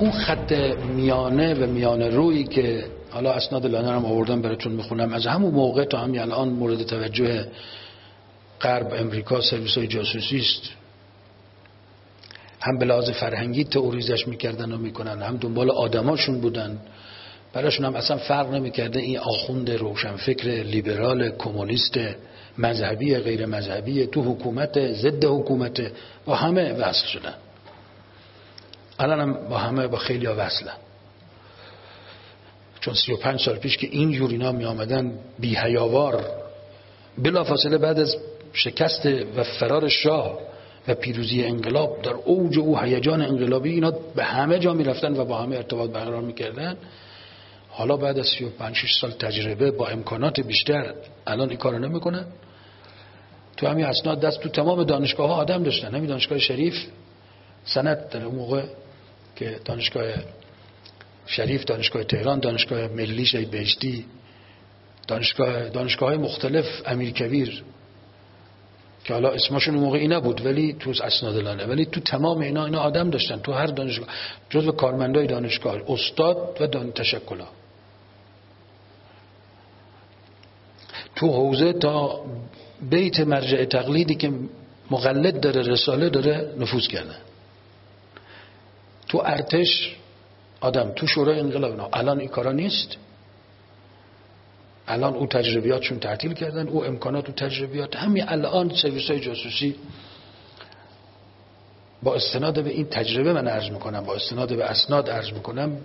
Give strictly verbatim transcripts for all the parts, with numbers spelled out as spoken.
اون خط میانه و میانه رویی که حالا اسناد لانه هم آوردم براتون میخونم، از همون موقع تا همین الان مورد توجه غرب، امریکا، سرویس‌های جاسوسی است. هم به لحاظ فرهنگی تئوریزش میکردن و میکنن، هم دنبال آدماشون بودن. براشون هم اصلا فرق نمیکرده این آخوند روشنفکر لیبرال کمونیست مذهبی غیر مذهبی تو حکومت ضد حکومت، با همه وصل شدن. الان هم با همه با خیلی ها وصلن، چون سی و پنج سال پیش که این جور اینا می آمدن بی حیاوار بلافاصله بعد از شکست و فرار شاه و پیروزی انقلاب در اوج او هیجان انقلابی، اینا به همه جا می رفتن و با همه ارتباط برقرار می کردن. حالا بعد از سی و پنج شش سال تجربه با امکانات بیشتر الان این کارو نمی کنن. تو همین اسناد دست تو تمام دانشگاه ها آدم داشتن. همین دانشگاه شریف سند در اون موقع که دانشگاه شریف، دانشگاه تهران، دانشگاه ملی شهید بهشتی، دانشگاه دانشگاه های مختلف، امیرکبیر که حالا اسمشون اون موقع این نبود ولی تو اسناد لانه، ولی تو تمام اینا اینا آدم داشتن. تو هر دانشگاه جزو کارمندای دانشگاه، استاد و دان تشکل‌ها، تو حوزه تا بیت مرجع تقلیدی که مقلد داره، رساله داره، نفوذ کردن. تو ارتش آدم، تو شورای انقلاب اینا. الان این کارا نیست. الان او تجربیاتشون تعطیل کردن، او امکانات و تجربیات. همین الان سرویس‌های جاسوسی با استناد به این تجربه من عرض میکنم، با استناد به اسناد عرض میکنم،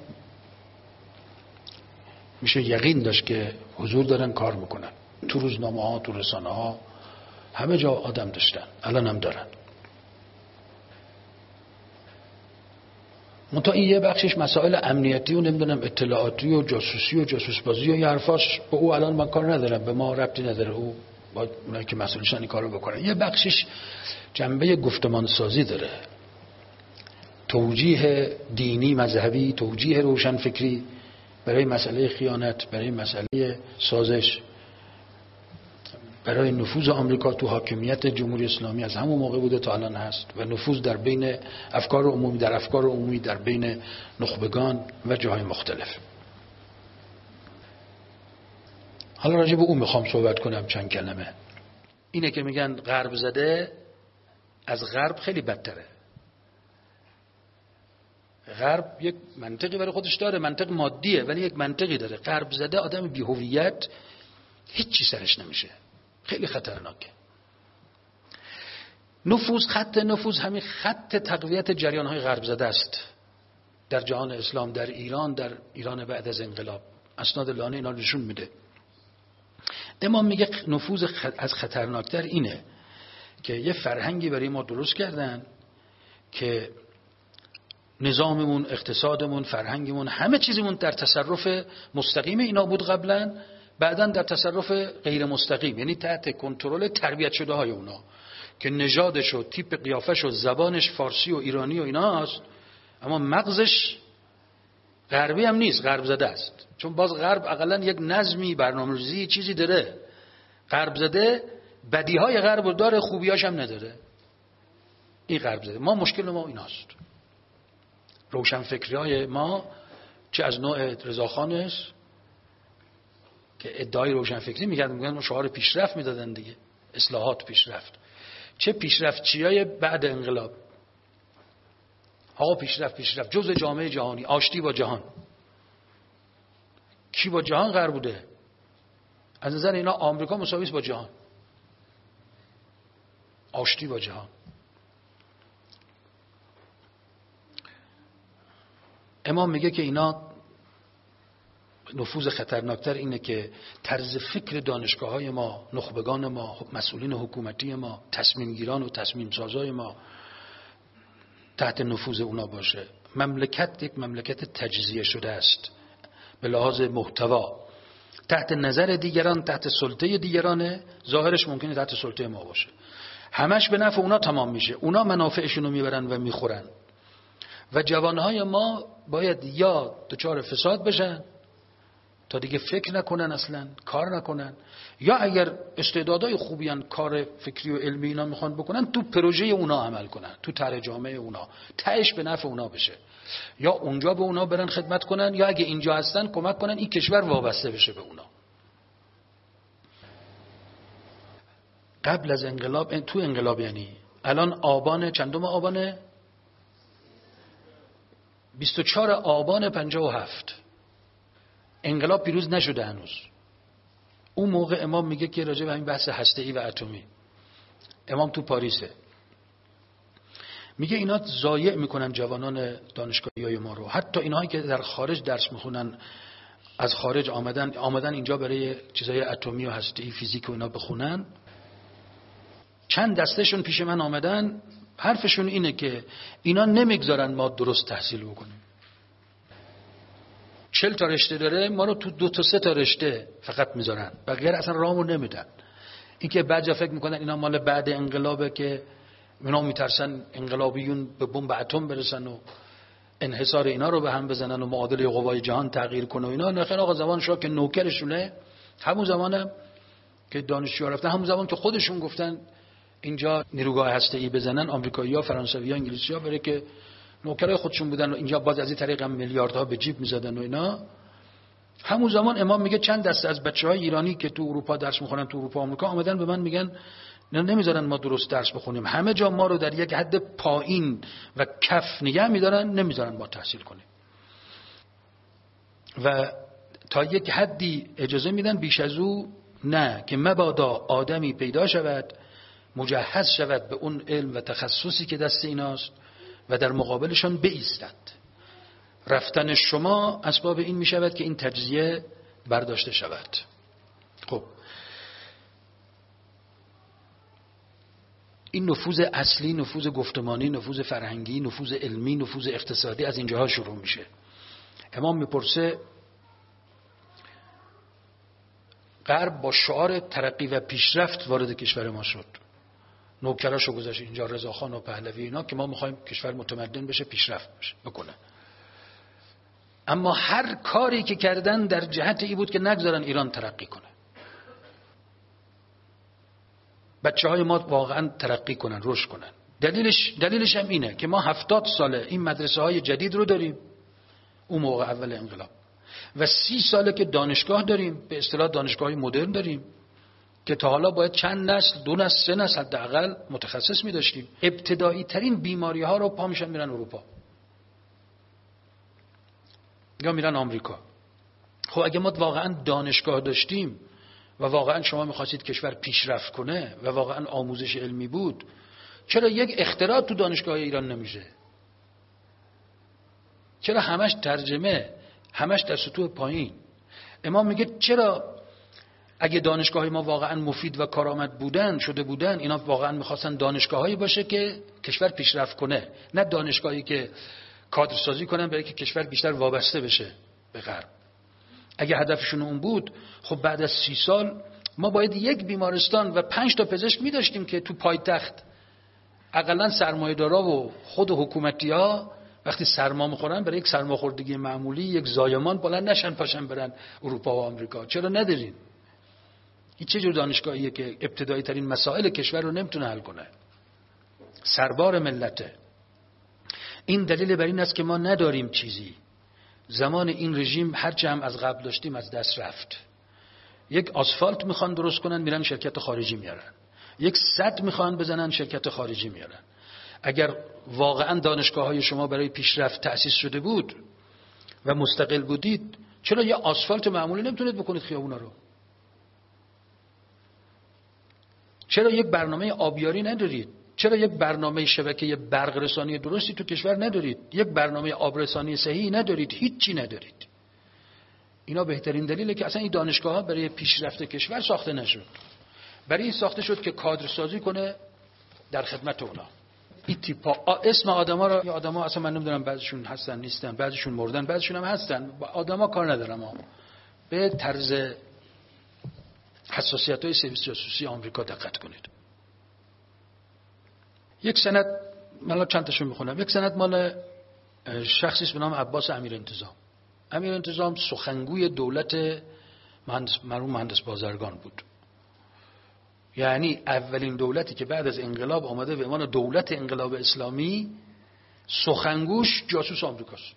میشه یقین داشت که حضور دارن، کار میکنن. تو روزنامه ها، تو رسانه ها، همه جا آدم داشتن، الان هم دارن. منتها این یه بخشش مسائل امنیتی و نمیدونم اطلاعاتی و جاسوسی و جاسوسبازی و یه حرفاش، به او الان من کار ندارم، به ما ربطی نداره، او با اونایی که مسئولشن این کارو بکنن. یه بخشش جنبه گفتمان سازی داره، توجیه دینی مذهبی، توجیه روشنفکری برای مسئله خیانت، برای مسئله سازش، برای نفوذ آمریکا تو حاکمیت جمهوری اسلامی از همون موقع بوده تا الان هست، و نفوذ در بین افکار عمومی، در افکار عمومی در بین نخبگان و جاهای مختلف. حالا راجع به اون میخوام صحبت کنم چند کلمه. اینه که میگن غرب زده از غرب خیلی بدتره. غرب یک منطقی برای خودش داره، منطق مادیه ولی یک منطقی داره. غرب زده آدم بی هویت هیچی سرش نمیشه، خیلی خطرناکه. نفوذ، خط نفوذ، همین خط تقویت جریان‌های غرب زده است در جهان اسلام، در ایران، در ایران بعد از انقلاب. اسناد لانه اینا نشون میده. امام میگه نفوذ از خطرناکتر اینه که یه فرهنگی برای ما درست کردن که نظاممون، اقتصادمون، فرهنگمون، همه چیزمون در تصرف مستقیم اینا بود قبلا، بعداً در تصرف غیر مستقیم، یعنی تحت کنترل تربیت شده های اونا که نژادش و تیپ قیافش و زبانش فارسی و ایرانی و ایناست، اما مغزش غربی هم نیست، غرب زده است. چون باز غرب اقلا یک نظمی، برنامه‌ریزی، چیزی داره. غرب زده بدیهای غرب داره، خوبیاش هم نداره. این غرب زده. ما مشکل ما ایناست. روشنفکری های ما چه از نوع رضاخان است که ادعای روشنفکری میکردن، میگن شعار پیشرفت میدادن دیگه، اصلاحات، پیشرفت. چه پیشرفت چیای بعد انقلاب؟ آقا پیشرفت پیشرفت جزء جامعه جهانی، آشتی با جهان. کی با جهان قرار بوده؟ از نظر اینا آمریکا مساوی است با جهان. آشتی با جهان. امام میگه که اینا نفوذ خطرناکتر اینه که طرز فکر دانشگاه های ما، نخبگان ما، مسئولین حکومتی ما، تصمیم گیران و تصمیم سازای ما تحت نفوذ اونا باشه. مملکت یک مملکت تجزیه شده است به لحاظ محتوا، تحت نظر دیگران، تحت سلطه دیگرانه. ظاهرش ممکنه تحت سلطه ما باشه، همش به نفع اونا تمام میشه، اونا منافعشون رو میبرن و میخورن و جوانهای ما باید یا دچار فساد بشن تا دیگه فکر نکنن، اصلا کار نکنن، یا اگر استعدادهای خوبیان کار فکری و علمی اینا میخوان بکنن تو پروژه اونا عمل کنن، تو طرح جامعه اونا، تهش به نفع اونا بشه، یا اونجا به اونا برن خدمت کنن، یا اگه اینجا هستن کمک کنن این کشور وابسته بشه به اونا. قبل از انقلاب، تو انقلاب یعنی الان آبان چندم آبانه؟ بیست و چهار آبان پنجاه و هفت. انقلاب پیروز نشده هنوز. اون موقع امام میگه که راجع به این بحث هسته‌ای و اتمی، امام تو پاریسه، میگه اینا ضایع میکنن جوانان دانشگاهیای ما رو، حتی اینهایی که در خارج درس میخونن، از خارج آمدن آمدن اینجا برای چیزای اتمی و هسته‌ای فیزیک و اینا بخونن. چند دستهشون پیش من آمدن، حرفشون اینه که اینا نمیگذارن ما درست تحصیل بکنیم. چل تا رشته داره، ما رو تو دو تا سه تا رشته فقط میذارن، بقیه اصلا راهمو نمیدن. این که بعضیا فکر میکنن اینا مال بعد انقلابه که اینا میترسن انقلابیون به بمب اتم برسن و انحصار اینا رو به هم بزنن و معادله قوای جهان تغییر کنه و اینا. نخیر آقا، زمان شاه که نوکرشونه، همون زمانم که دانشجوها رفتن، همون زمان که خودشون گفتن اینجا نیروگاه هسته‌ای بزنن، آمریکایی‌ها، فرانسوی‌ها، انگلیسی‌ها، برای که نوکرای خودشون بودن و اینجا باز از این طریق هم میلیاردها به جیب می‌زدن و اینا. همون زمان امام میگه چند دسته از بچه‌های ایرانی که تو اروپا درس می‌خونن، تو اروپا و آمریکا، آمدن به من میگن نمیذارن ما درست درس بخونیم، همه جا ما رو در یک حد پایین و کف نگه می‌دارن، نمیذارن ما تحصیل کنیم و تا یک حدی اجازه میدن، بیش از او نه، که مبادا آدمی پیدا شود مجهز شود به اون علم و تخصصی که دست ایناست و در مقابلشان بایستد. رفتن شما اسباب این می شود که این تجزیه برداشته شود. خب این نفوذ اصلی، نفوذ گفتمانی، نفوذ فرهنگی، نفوذ علمی، نفوذ اقتصادی از اینجاها شروع میشه. امام میپرسه غرب با شعار ترقی و پیشرفت وارد کشور ما شد، نوکراشو گذاشت اینجا، رضاخان و پهلوی اینا، که ما میخوایم کشور متمدن بشه، پیشرفت بشه بکنه. اما هر کاری که کردن در جهت ای بود که نگذارن ایران ترقی کنه. بچه های ما واقعا ترقی کنن، رشد کنن. دلیلش دلیلش هم اینه که ما هفتاد ساله این مدرسه های جدید رو داریم، اون موقع اول انقلاب، و سی ساله که دانشگاه داریم، به اصطلاح دانشگاه های مدرن داریم، که تا حالا باید چند نسل، دو نسل، سه نسل حداقل متخصص می داشتیم. ابتدایی ترین بیماری ها رو پا میشن میرن اروپا یا میرن آمریکا. خب اگه ما واقعا دانشگاه داشتیم و واقعا شما میخواستید کشور پیشرفت کنه و واقعا آموزش علمی بود، چرا یک اختراع تو دانشگاه ایران نمیشه؟ چرا همش ترجمه، همش در سطوح پایین؟ امام میگه چرا اگه دانشگاه ما واقعا مفید و کارآمد بودن شده بودن، اینا واقعا میخواستن دانشگاهایی باشه که کشور پیشرفت کنه، نه دانشگاهی که کادرسازی کنن برای که کشور بیشتر وابسته بشه به غرب. اگه هدفشون اون بود، خب بعد از سی سال ما باید یک بیمارستان و پنج تا پزشک می‌داشتیم که تو پایتخت اقلا سرمایه‌دارا و خود حکومتی‌ها وقتی سرما می‌خورن برای یک سرماخوردگی معمولی یک زایمان بلند نشن پاشن برن اروپا و آمریکا. چرا ندارین؟ این چه جور دانشگاهیه که ابتدایی ترین مسائل کشور رو نمیتونه حل کنه؟ سربار ملته. این دلیل بر این است که ما نداریم چیزی. زمان این رژیم هرچه هم از قبل داشتیم از دست رفت. یک آسفالت میخوان درست کنن میرن شرکت خارجی میارن، یک سد میخوان بزنن شرکت خارجی میارن. اگر واقعا دانشگاه های شما برای پیشرفت تأسیس شده بود و مستقل بودید، چرا یه آسفالت معمولی نمیتونید بکنید خیابونا رو؟ چرا یک برنامه آبیاری ندارید؟ چرا یک برنامه شبکه برق رسانی درستی تو کشور ندارید؟ یک برنامه آبرسانی صحیحی ندارید؟ هیچی ندارید. اینا بهترین دلیله که اصلا این دانشگاه ها برای پیشرفت کشور ساخته نشد. برای این ساخته شد که کادر سازی کنه در خدمت اونا. این تیپا اسم آدما رو، یا آدما اصلا من نمیدونم بعضیشون هستن نیستن، بعضیشون مردن، بعضیشون هم هستن. آدما کار ندارم ها. به طرز حساسیت‌های سرویس جاسوسی آمریکا دقت کنید. یک سند، من چند تاشو میخونم. یک سند مال شخصی به نام عباس امیر انتظام. امیر انتظام سخنگوی دولت مهندس مرحوم مهندس بازرگان بود. یعنی اولین دولتی که بعد از انقلاب آمده به عنوان دولت انقلاب اسلامی، سخنگوش جاسوس آمریکاست.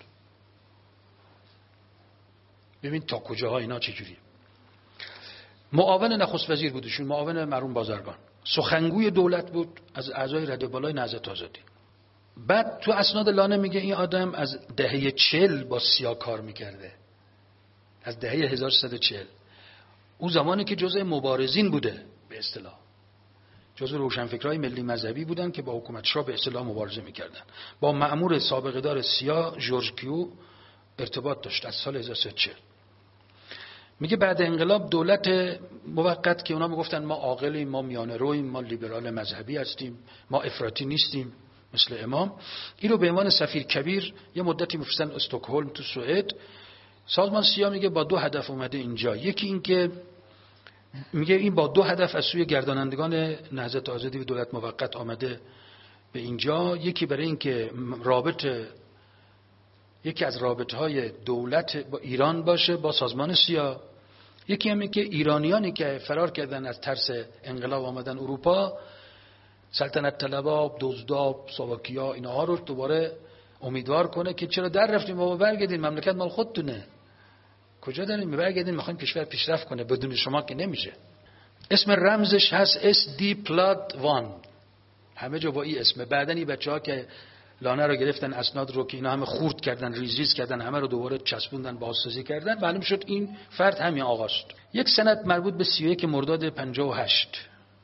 ببین تا کجاها اینا چجوریه. معاون نخست وزیر بودشون، معاون مرحوم بازرگان، سخنگوی دولت بود از اعضای رده بالای نهضت آزادی. بعد تو اسناد لانه میگه این آدم از دهه چهل با سیا کار میکرده، از دهه هزار و سیصد و چهل. اون زمانی که جزء مبارزین بوده، به اصطلاح جزء روشنفکرای ملی مذهبی بودن که با حکومت شاه به اصطلاح مبارزه میکردن. با مأمور سابقه دار سیا جورج کیو ارتباط داشت از سال هزار و سیصد و چهل. میگه بعد انقلاب دولت موقت که اونا میگفتن ما عاقلیم، ما میانه رویم، ما لیبرال مذهبی هستیم، ما افراطی نیستیم مثل امام، این رو به عنوان سفیر کبیر یه مدتی میفرستن استکهلم تو سوئد. سازمان سیا میگه با دو هدف اومده اینجا. یکی این که میگه این با دو هدف از سوی گردانندگان نهضت آزادی و دولت موقت آمده به اینجا. یکی برای این که رابطه یکی از رابطه های دولت با ایران باشه با سازمان سیا. یکی هم این که ایرانیانی که فرار کردن از ترس انقلاب آمدن اروپا، سلطنت طلبا، دزدا، ساواکیا، اینها رو دوباره امیدوار کنه که چرا در رفتیم بابا، برگردین، مملکت مال خودتونه، کجا داریم برگردین، میخوایم کشور پیشرفت کنه، بدون شما که نمیشه. اسم رمزش هست اس دی پلاد وان، همه جا با این اسم. بعدن این بچه‌ها که لانه رو گرفتن، اسناد رو که اینا همه خورد کردن، ریز ریز کردن، همه رو دوباره چسبوندن، بازسازی کردن، معلوم شد این فرد همین آقاست. یک سند مربوط به سی و یک مرداد پنجاه و هشت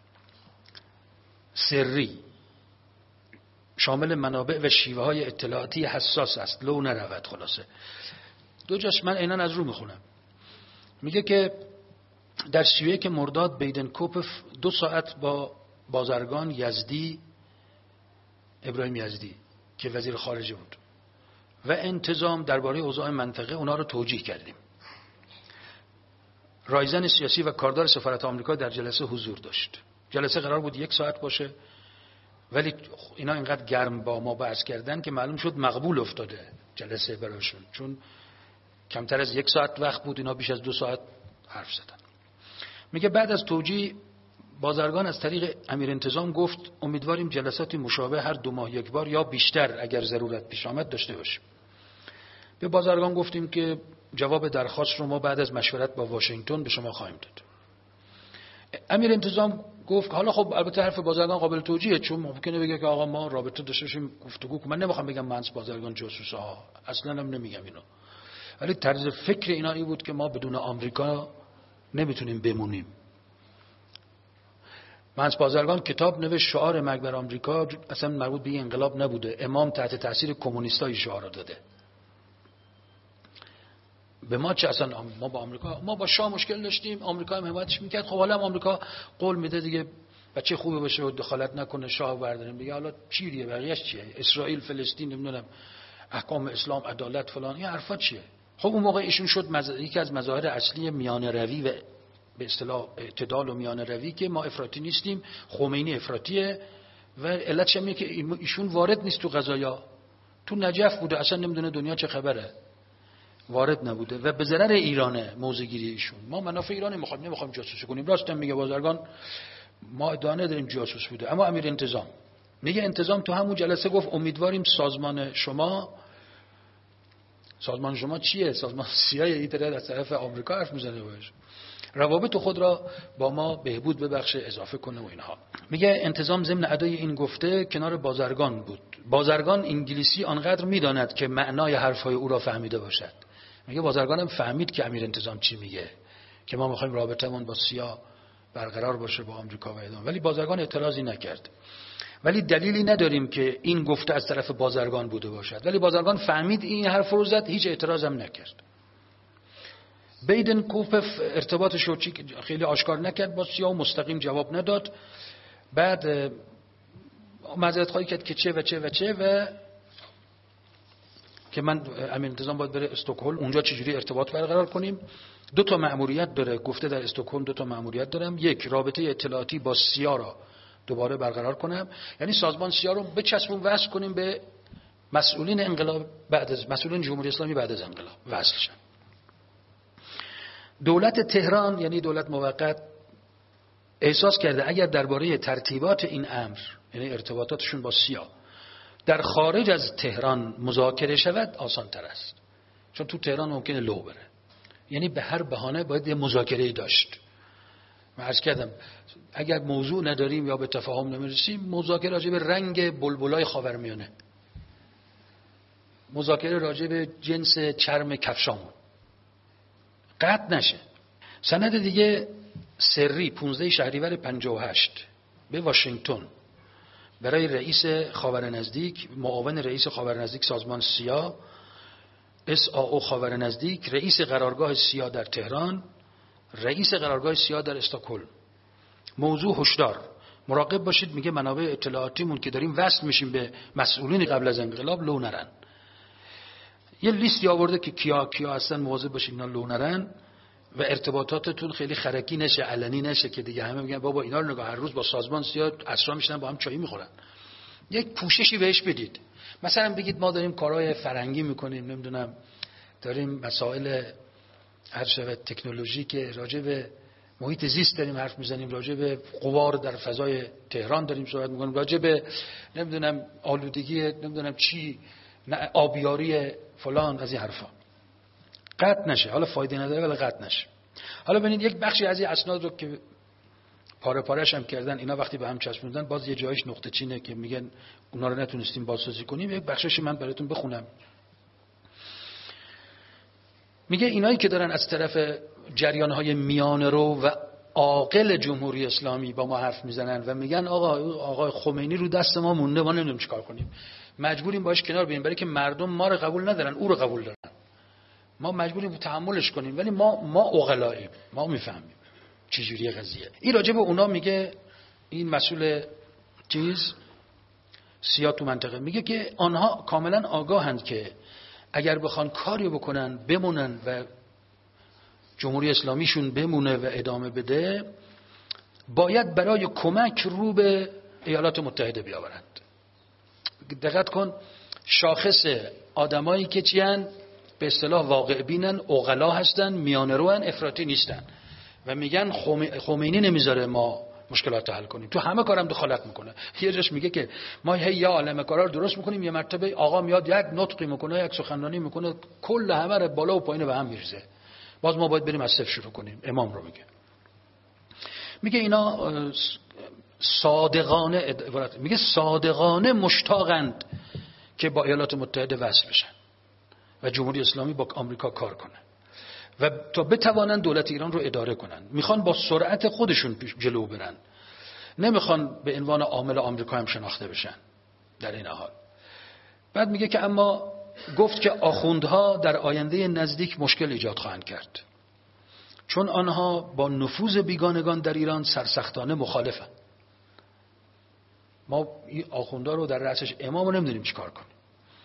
سری، شامل منابع و شیوه های اطلاعاتی حساس است، لو نرود. خلاصه دو جاش من عیناً از رو میخونم. میگه که در سی و یک مرداد بیدنکوپف دو ساعت با بازرگان یزدی، ابراهیم یزدی که وزیر خارجه بود، و انتظام درباره اوضاع منطقه اونا رو توجیه کردیم. رایزن سیاسی و کاردار سفارت آمریکا در جلسه حضور داشت. جلسه قرار بود یک ساعت باشه، ولی اینا اینقدر گرم با ما بحث کردن که معلوم شد مقبول افتاده جلسه براشون، چون کمتر از یک ساعت وقت بود، اینا بیش از دو ساعت حرف زدن. میگه بعد از توجیه بازرگان از طریق امیر انتظام گفت امیدواریم جلساتی مشابه هر دو ماه یک بار یا بیشتر اگر ضرورت پیش آمد داشته باشیم. به بازرگان گفتیم که جواب درخواست رو ما بعد از مشورت با واشنگتن به شما خواهیم داد. امیر انتظام گفت حالا خب البته حرف بازرگان قابل توجیهه، چون ممکنه بگه که آقا ما رابطه داشته باشیم گفتگو کنیم. من نمیخوام بگم مهندس بازرگان جاسوسه ها، اصلا هم نمیگم اینو، ولی طرز فکر اینا این بود که ما بدون آمریکا نمیتونیم بمونیم. مهندس بازرگان کتاب نوشت شعار مرگ بر آمریکا اصلا مربوط به این انقلاب نبوده، امام تحت تاثیر کمونیستای شعار داده. به ما چه اصلا، ما با آمریکا، ما با شاه مشکل داشتیم، آمریکا هم حمایتش میکرد، خب حالا آمریکا قول میده دیگه بچه خوبه باشه و دخالت نکنه، شاه برداریم دیگه، حالا چیه بقیه‌اش چیه؟ اسرائیل، فلسطین، نمیدونم احکام اسلام، عدالت فلان، این حرفا چیه؟ خب اون موقع ایشون شد مز... یکی از مظاهر اصلی میانه روی و به اصطلاح اعتدال و میانه روی که ما افراطی نیستیم، خمینی افراطیه، و علتش اینه که ایشون وارد نیست تو قضایا، تو نجف بوده، اصلا نمیدونه دنیا چه خبره، وارد نبوده و به ضرر ایرانه موضع‌گیری ایشون. ما منافع ایران میخوایم، نمیخوایم جاسوسی کنیم. راست میگه بازرگان، ما ادعا نداریم جاسوس بوده. اما امیر انتظام میگه انتظام تو همون جلسه گفت امیدواریم سازمان شما، سازمان شما چیه؟ سازمان سیای ای طرف از طرف آمریکا حرف میزنه باشه، روابط خود را با ما بهبود ببخشه، اضافه کنه و اینها. میگه انتظام ضمن ادای این گفته کنار بازرگان بود. بازرگان انگلیسی آنقدر میداند که معنای حرفهای او را فهمیده باشد. میگه بازرگانم فهمید که امیر انتظام چی میگه، که ما میخوایم رابطمون با سیا برقرار باشه با آمریکا و ادامه، ولی بازرگان اعتراضی نکرد. ولی دلیلی نداریم که این گفته از طرف بازرگان بوده باشد، ولی بازرگان فهمید این حرف رو زد، هیچ اعتراض هم نکرد. بیدنکوپف ارتباطش رو خیلی آشکار نکرد با سیا و مستقیم جواب نداد. بعد معذرت خواهی کرد که چه و چه و چه و که من امیر انتظام باید بره استکهلم، اونجا چجوری ارتباط برقرار کنیم. دو تا مأموریت داره، گفته در استکهلم دو تا مأموریت دارم. یک، رابطه اطلاعاتی با سیا را دوباره برقرار کنم، یعنی سازمان سیا رو بچسبون وصل کنیم به مسئولین انقلاب بعد از مسئولین جمهوری اسلامی بعد از انقلاب وصل شن. دولت تهران یعنی دولت موقت احساس کرده اگر درباره ترتیبات این امر یعنی ارتباطاتشون با سیا در خارج از تهران مذاکره شود آسان تر است، چون تو تهران ممکنه لو بره. یعنی به هر بهانه باید یه مذاکره داشت. من عرض کردم اگر موضوع نداریم یا به تفاهم نمیرسیم، مذاکره راجع به رنگ بلبلای خاورمیانه، مذاکره راجع به جنس چرم کفشامون قطع نشه. سند دیگه سری پانزده شهریور پنجاه و هشت به واشنگتن برای رئیس خاورنزدیک، معاون رئیس خاورنزدیک سازمان سیا، اس آ او خاورنزدیک، رئیس قرارگاه سیا در تهران، رئیس قرارگاه سیا در استکهلم. موضوع هشدار، مراقب باشید، میگه منابع اطلاعاتیمون که داریم وصل میشیم به مسئولین قبل از انقلاب لو نرن. یه لیستی آورده که کیا کیا هستن، مواظب باشید اینا لو نرن و ارتباطاتتون خیلی خرکی نشه، علنی نشه که دیگه همه میگن بابا اینا رو نگاه هر روز با سازمان سیا اسرا میشنن با هم چای میخورن. یک پوششی بهش بدید. مثلا بگید ما داریم کارهای فرهنگی میکنیم، نمیدونم داریم مسائل هر شب تکنولوژی که راجع به محیط زیست داریم حرف میزنیم، راجع به غبار در فضای تهران داریم صحبت میکنیم، راجع به نمیدونم آلودگی نمیدونم چی، آبیاری فلان، از این حرفا. قطع نشه، حالا فایده نداره ولی قطع نشه. حالا ببینید یک بخشی از این اسناد رو که پاره پاره‌اش هم کردن اینا، وقتی به هم چسبوندن باز یه جایش نقطه چینه که میگن اونا رو نتونستیم بازسازی کنیم. یک بخشش من براتون بخونم. میگه اینایی که دارن از طرف جریان‌های میانه رو و عاقل جمهوری اسلامی با ما حرف میزنن و میگن آقا آقا خمینی رو دست ما مونده، ما نمیدونیم چیکار کنیم، مجبوریم باش کنار بیاییم، برای که مردم ما رو قبول ندارن، او رو قبول دارن، ما مجبوریم تحملش کنیم، ولی ما ما عقلاییم، ما میفهمیم چه جوریه قضیه. این راجع به اونا میگه، این مسئول چیز سیا تو منطقه میگه که آنها کاملا آگاهند که اگر بخوان کاری بکنن بمونن و جمهوری اسلامیشون بمونه و ادامه بده، باید برای کمک رو به ایالات متحده بیاورند. دقت کن، شاخص آدمایی که چیان به اصطلاح واقع بینن، عقلا هستن، میانه روان، افراطی نیستن و میگن خمینی نمیذاره ما مشکلات حل کنیم، تو همه کارم دخالت میکنه. یه جاش میگه که ما هی یا عالمه کارا رو درست میکنیم، یه مرتبه آقا میاد یک نطقی میکنه، یک سخنرانی میکنه، کل همه رو بالا و پایین به هم میریزه، باز ما باید بریم از صفر شروع کنیم. امام رو میگه میگه اینا صادقانه میگه صادقانه مشتاقند که با ایالات متحده وصل بشن و جمهوری اسلامی با آمریکا کار کنه و تا بتوانند دولت ایران رو اداره کنن. میخوان با سرعت خودشون جلو برن، نمیخوان به عنوان عامل آمریکا هم شناخته بشن در این حال. بعد میگه که اما گفت که آخوندها در آینده نزدیک مشکل ایجاد خواهند کرد، چون آنها با نفوذ بیگانگان در ایران سرسختانه مخالفن. ما این آخوندها رو در رأسش امام رو نمیدونیم چی کار کنیم.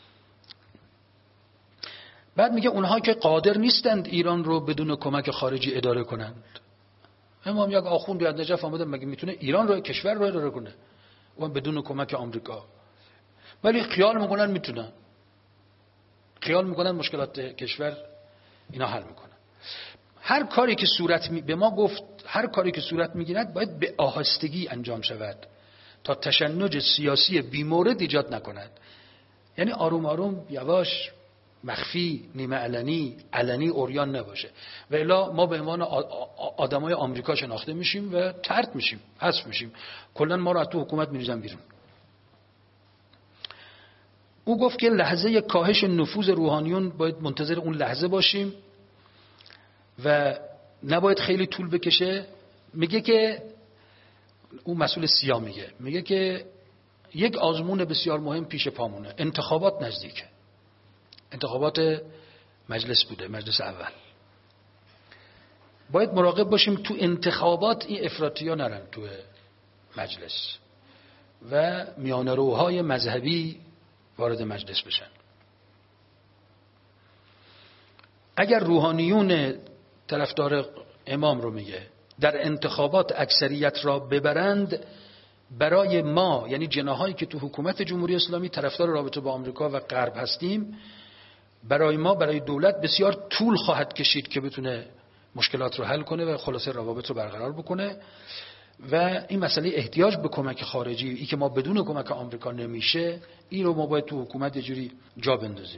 بعد میگه اونها که قادر نیستند ایران رو بدون کمک خارجی اداره کنند. امام یک آخوند بیاد نجف آمده، مگه میتونه ایران رو، کشور رو اداره کنه اون بدون کمک آمریکا؟ ولی خیال میکنن میتونن، خیال میکنن مشکلات کشور اینا حل میکنن. هر کاری که صورت می... به ما گفت هر کاری که صورت میگیرد باید به آهستگی انجام شود تا تشنج سیاسی بیمورد ایجاد نکند. یعنی آروم آروم، یواش، مخفی، نیمه علنی، علنی اوریان نباشه، و الا ما به عنوان آدمای آمریکا شناخته میشیم و طرد میشیم، حذف میشیم، کلا ما رو از تو حکومت میریزن بیرون. او گفت که لحظه کاهش نفوذ روحانیون باید منتظر اون لحظه باشیم و نباید خیلی طول بکشه. میگه که اون مسئول سیا میگه میگه که یک آزمون بسیار مهم پیش پامونه، انتخابات نزدیکه. انتخابات مجلس بوده، مجلس اول. باید مراقب باشیم تو انتخابات این افراطی‌ها نرن تو مجلس و میانه‌روهای مذهبی وارد مجلس بشن. اگر روحانیون طرفدار امام رو میگه در انتخابات اکثریت را ببرند، برای ما، یعنی جناحایی که تو حکومت جمهوری اسلامی طرفدار رابطه با آمریکا و غرب هستیم، برای ما، برای دولت بسیار طول خواهد کشید که بتونه مشکلات رو حل کنه و خلاصه روابط رو برقرار بکنه. و این مسئله احتیاج به کمک خارجی، ای که ما بدون کمک آمریکا نمیشه، این رو ما باید تو حکومت یه جوری جا بندازیم،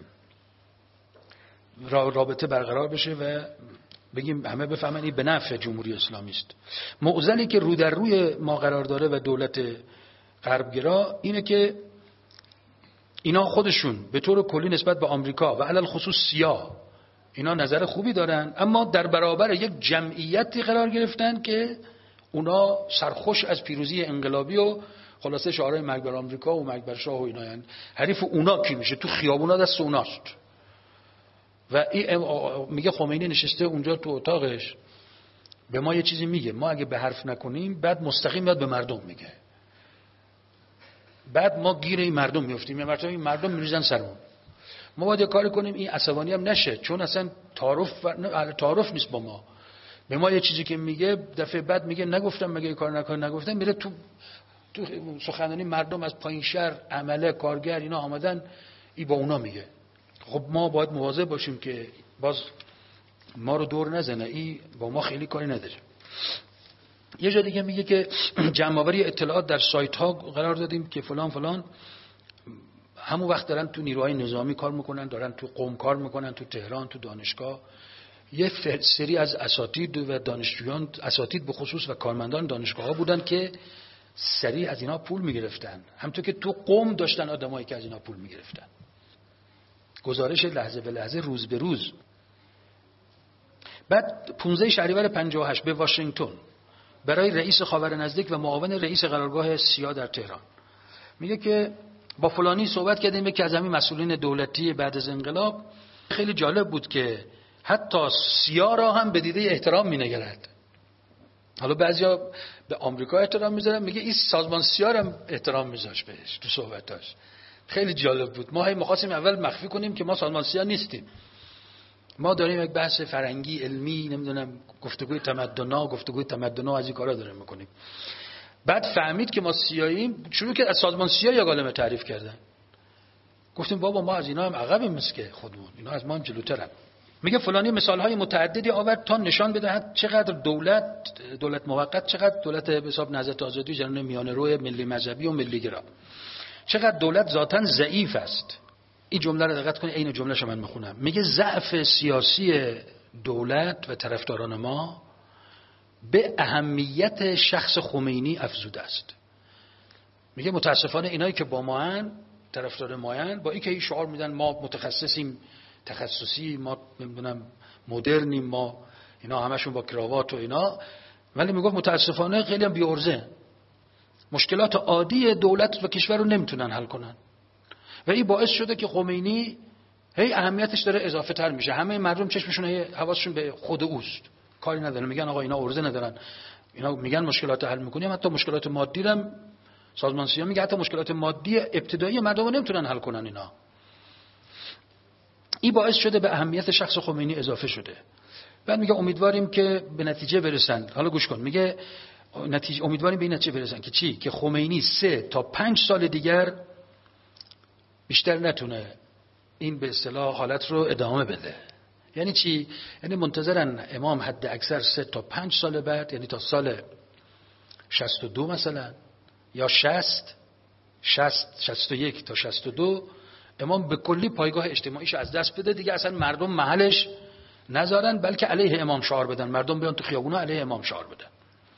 رابطه برقرار بشه و بگیم همه بفهمن این به نفع جمهوری اسلامی است. معضلی که رو در روی ما قرار داره و دولت غربگرا اینه که اینا خودشون به طور کلی نسبت به آمریکا و علل خصوص سیاه اینا نظر خوبی دارن، اما در برابر یک جمعیتی قرار گرفتن که اونا سرخوش از پیروزی انقلابی و خلاصه شعارهای مرگ بر آمریکا و مرگ بر شاه و اینا، یعنی حریف اونا کی میشه؟ تو خیابونا دست اوناست. و این میگه خمینی نشسته اونجا تو اتاقش به ما یه چیزی میگه، ما اگه به حرف نکنیم بعد مستقیم میاد به مردم میگه، بعد ما گیر این مردم میافتیم، یا مرتبه این مردم میریزن سرمون. ما باید یه کاری کنیم این عصبانی هم نشه، چون اصلا تعارف تعارف نیست با ما. به ما یه چیزی که میگه دفعه بعد میگه نگفتم، مگه این کار نکن نگفتم، میره تو تو سخنرانی مردم از پایین شهر، عمله، کارگر اینا آمدن، ای با اونا میگه. خب ما باید مواظب باشیم که باز ما رو دور نزنه، ای با ما خیلی کاری نداره. یه جا دیگه میگه که جمع‌آوری اطلاعات در سایت ها قرار دادیم که فلان فلان، همون وقت دارن تو نیروهای نظامی کار میکنن، دارن تو قم کار میکنن، تو تهران، تو دانشگاه. یه سری از اساتید و دانشجویان، اساتید به خصوص و کارمندان دانشگاه ها بودن که سریع از اینا پول میگرفتن، همونطور که تو قم داشتن آدمایی که از اینا پول میگرفتن. گزارش لحظه به لحظه، روز به روز. بعد پانزده شهریور پنجاه و هشت به واشنگتن برای رئیس خاور نزدیک و معاون رئیس قرارگاه سیا در تهران میگه که با فلانی صحبت کردیم، یکی از همین مسئولین دولتی بعد از انقلاب. خیلی جالب بود که حتی سیا را هم به دیده احترام مینگرد. حالا بعضیا به آمریکا احترام میذارن، میگه این سازمان سیا را هم احترام میذاش بهش تو صحبتاش. خیلی جالب بود. ما هی می‌خواستیم اول مخفی کنیم که ما سازمان سیا نیستیم، ما داریم یک بحث فرنگی علمی، نمیدونم گفتگوی تمدنا گفتگوی تمدنا از این کارا داریم میکنیم. بعد فهمید که ما سیاییم، شروع کرد از سازمان سیا یا کلمه تعریف کردن. گفتیم بابا ما از اینا هم عقبیم، مسکه خودمون اینا از ما هم جلوترن. میگه فلانی مثالهای متعددی آورد تا نشان بدهد چقدر دولت دولت موقت، چقدر دولت به حساب نهضت آزادی جریان میانه روی ملی مذهبی و ملی گرا، چقدر دولت ذاتاً ضعیف است. این جمله رو دقت کنید، این جمله شو من میخونم. میگه ضعف سیاسی دولت و طرفداران ما به اهمیت شخص خمینی افزوده است. میگه متاسفانه اینایی که با ما هن، طرفدار ما هن، با این که این شعار میدن ما متخصصیم، تخصصی، ما نمیدونم مدرنیم، ما اینا همشون با کراوات و اینا، ولی میگه متاسفانه خیلی هم بی‌عرضه، مشکلات عادی دولت و کشور رو نمیتونن حل کنن. و این باعث شده که خمینی هی اهمیتش داره اضافه تر میشه. همه مردم چشمشون هی حواسشون به خود اوست، کاری ندارن، میگن آقا اینا عرضه ندارن، اینا میگن مشکلات حل میکنیم، حتی مشکلات مادی هم سازمان سیا میگه حتی مشکلات مادی ابتدایی مردم رو نمیتونن حل کنن اینا. این باعث شده به اهمیت شخص خمینی اضافه شده. بعد میگه امیدواریم که به نتیجه برسن. حالا گوش کن، میگه نتیجه امیدواریم به این نتیجه برسن که چی؟ که خمینی سه تا پنج سال دیگر بیشتر نتونه این به اصطلاح حالت رو ادامه بده. یعنی چی؟ یعنی منتظرن امام حد اکثر سه تا پنج سال بعد، یعنی تا سال شصت و دو مثلا یا شصت شصت شصت و یک تا شصت و دو امام به کلی پایگاه اجتماعیش از دست بده دیگه، اصلا مردم محلش نذارن، بلکه علیه امام شعار بدن، مردم بیان تو خیابونا علیه امام شعار بدن.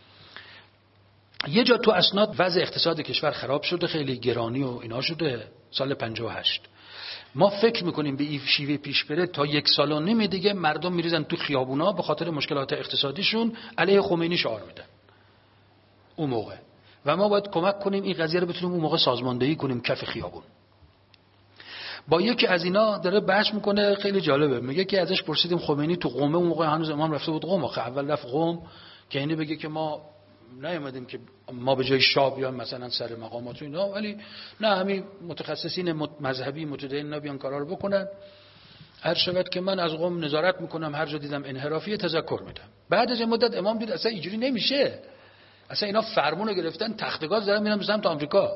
یه جا تو اسناد وضع اقتصاد کشور خراب شده، خیلی گرانی و اینا شده سال پنجاه و هشت. ما فکر میکنیم به این شیوه پیش بره تا یک سال و نیم دیگه مردم میریزن تو خیابونا به خاطر مشکلات اقتصادیشون علیه خمینی شعار میدن اون موقع، و ما باید کمک کنیم این قضیه رو بتونیم اون موقع سازماندهی کنیم کف خیابون. با یکی از اینا داره بحث میکنه، خیلی جالبه. میگه که ازش پرسیدیم خمینی تو قم، اون موقع هنوز امام رفته بود قم، آخه اول رفت قم که اینی بگه که ما نیومدیم که ما به جای شاه بیان مثلا سر مقامات و اینا، ولی نه همین متخصصین مذهبی متدین بیان کارا رو بکنن. هر شود که من از قم نظارت میکنم، هر جا دیدم انحرافی تذکر میدم. بعد از این مدت امام دید اصلا اینجوری نمیشه، اصلا اینا فرمون رو گرفتن، تخت گاز دارن میرن به سمت آمریکا.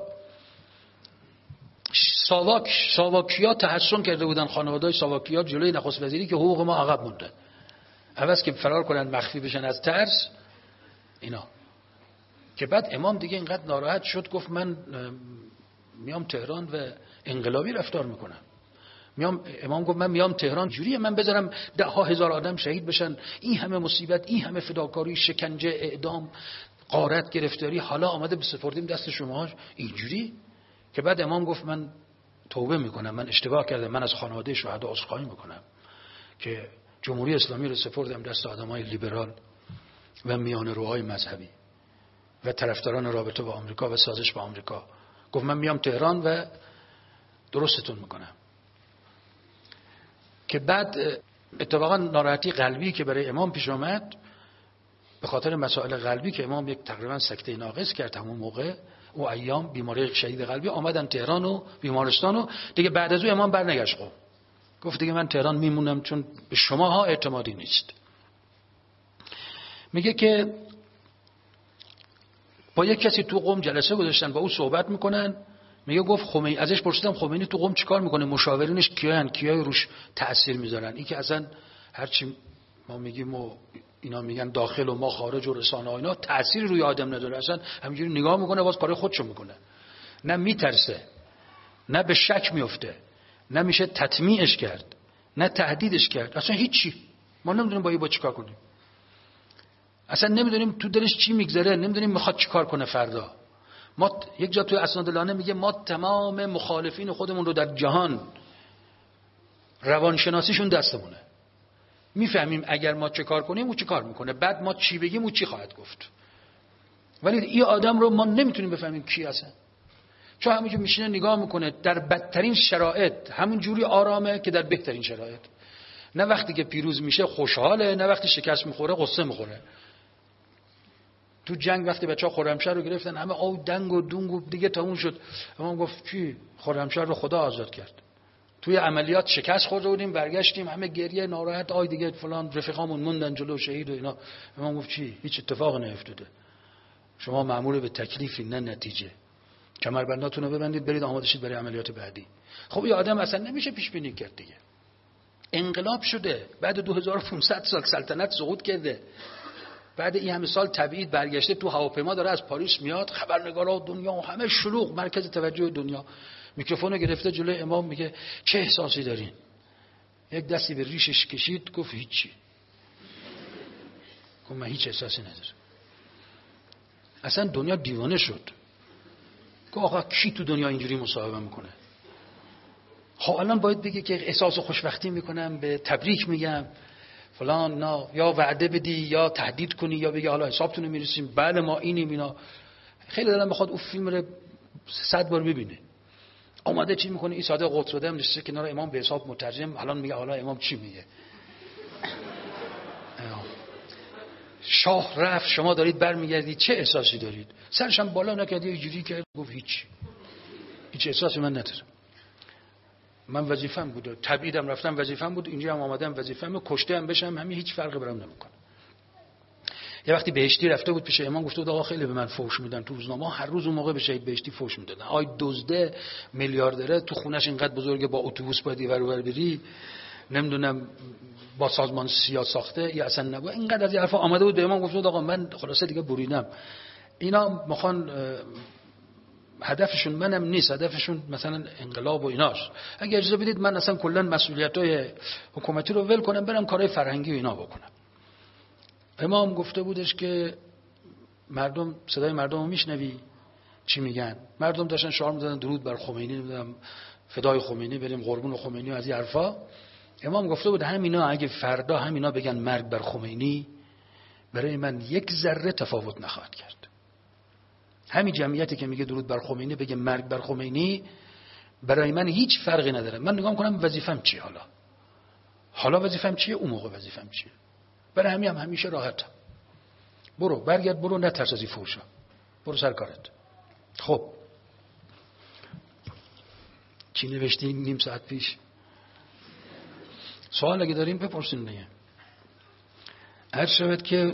ساواک ساواکیا تحسن کرده بودن، خانواده‌های ساواکیا جلوی نخست وزیری که حقوق ما عقب مونده. عوض که فرار کنن مخفی بشن از ترس اینا. که بعد امام دیگه اینقدر ناراحت شد گفت من میام تهران و انقلابی رفتار میکنم. میام امام گفت من میام تهران جوریه من بذارم ده ها هزار آدم شهید بشن، این همه مصیبت، این همه فداکاری، شکنجه، اعدام، غارت، گرفتاری، حالا آمده بسپردیم دست شما اینجوری؟ که بعد امام گفت من توبه میکنم، من اشتباه کردم، من از خانواده شهدا عذرخواهی میکنم که جمهوری اسلامی رو سپردم دست آدمای لیبرال و میانه روهای مذهبی و طرفداران رابطه با آمریکا و سازش با آمریکا. گفت من میام تهران و درستتون میکنم. که بعد اتفاقا ناراحتی قلبی که برای امام پیش آمد به خاطر مسائل قلبی که امام یک تقریبا سکته ناقص کرد همون موقع، او ایام بیماری شدید قلبی، آمدن تهران و بیمارستان و دیگه بعد از او امام برنگشت. خب گفت دیگه من تهران میمونم چون به شماها اعتمادی نیست. میگه که با یک کسی تو قم جلسه گذاشتن با او صحبت میکنن. میگه گفت خمینی، ازش پرسیدم خمینی تو قم چیکار میکنه، مشاورینش کیان، کیای روش تأثیر میذارن؟ این که اصلا هرچی ما میگیم و اینا میگن داخل و ما خارج و رسانه ها اینا تأثیر روی آدم نداره، اصلا همینجوری نگاه میکنه باز کار خودشو میکنه، نه میترسه، نه به شک میفته، نه میشه تطمیعش کرد، نه تهدیدش کرد، اصلا هیچی. ما نمیدونیم با این با چیکار کنیم، اصلا نمیدونیم تو دلش چی میگذره، نمیدونیم میخواد چیکار کنه فردا. ما یک جا توی اسناد لانه میگه ما تمام مخالفین خودمون رو در جهان روانشناسیشون دستمونه، میفهمیم اگر ما چه کار کنیم او چه کار میکنه، بعد ما چی بگیم او چی خواهد گفت. ولی این آدم رو ما نمیتونیم بفهمیم کی هستن، چون همونجور میشینه نگاه میکنه در بدترین شرایط همون جوری آرامه که در بهترین شرایط. نه وقتی که پیروز میشه خوشحاله، نه وقتی شکست میخوره قصه میخوره. تو جنگ وقتی بچه‌ها خرمشهر رو گرفتن همه آو دنگ و دونگ و دیگه تموم شد، امام گفت چی؟ خرمشهر رو خدا آزاد کرد. توی عملیات شکست خورده بودیم برگشتیم همه گریه ناراحت، آی دیگه فلان رفیقامون موندن جلو شهید و اینا. امام گفت چی؟ هیچ اتفاقی نیفتاده. شما مأمور به تکلیفی نه نتیجه. کمربنداتون رو ببندید برید آماده شید برای عملیات بعدی. خب این آدم اصلا نمیشه پیش بینی کرد دیگه. انقلاب شده، بعد دو هزار و پانصد سال سلطنت سقوط کرده، بعد این همه سال تبعید برگشته، تو هواپیما داره از پاریس میاد، خبرنگارا دنیا و همه شلوغ، مرکز توجه دنیا، میکروفونو گرفته جلوی امام میگه چه احساسی دارین؟ یک دستی به ریشش کشید گفت هیچی. گفت من هیچ احساسی ندارم. اصلا دنیا دیوانه شد. گفت آقا کی تو دنیا اینجوری مصاحبه میکنه؟ خب الان باید بگی که احساس خوشبختی میکنم، به تبریک میگم فلان، نه یا وعده بدی یا تهدید کنی یا بگی حالا حسابتون رو میرسیم، بله ما اینیم اینا. خیلی دلم بخواد اون فیلم رو صد بار ببینه. اومده چی میکنه؟ این ساده قدس بده نشسته کنار امام به حساب مترجم، الان میگه حالا امام چی میگه. شاه رفت شما دارید برمیگردید چه احساسی دارید؟ سرش هم بالا نکرد یه جوری که گفت هیچ هیچ احساسی من ندارم. من وظیفه‌ام بود، تبعیدم رفتم وظیفه‌ام بود، اینجا هم آمدم وظیفه‌ام، کشته هم بشم همین هیچ فرقی برام نمیکنه. یه وقتی بهشتی رفته بود پیش امام، گفته بود آقا خیلی به من فحش میدن تو روزنامه، هر روز اون موقع به شهید بهشتی فحش میدادن، آی دزده میلیاردره، تو خونش اینقدر بزرگه با اتوبوس باید اینور اونور بری، نمیدونم با سازمان سیا ساخته یا اصلا نبود، اینقدر از این حرفا آمده بود به امام. گفت آقا من خلاصه دیگه بریدم، اینا میخوان هدفشون منم نیست، هدفشون مثلا انقلاب و ایناست، اگه اجازه بدید من اصلا کلا مسئولیت‌های حکومتی رو ول کنم برم کارهای فرهنگی و اینا بکنم. امام گفته بودش که مردم صدای مردم رو میشنوی چی میگن؟ مردم داشتن شعار میدادن درود بر خمینی، نمیدونم فدای خمینی بریم قربون خمینی و از این حرفا. امام گفته بود همینا اگه فردا همینا بگن مرگ بر خمینی، برای من یک ذره تفاوت نخواهد کرد. همین جمعیتی که میگه درود بر خمینی بگه مرگ بر خمینی، برای من هیچ فرقی نداره. من نگاه کنم وظیفه‌م چیه، حالا حالا وظیفه‌م چیه، اون موقع وظیفه‌م چیه. برای همین هم همیشه راحتم. برو برگرد، برو نترس از این فحشا، برو سر کارت. خب چی نوشتی نیم ساعت پیش؟ سوال اگه داریم بپرسین دیگه. هر شود که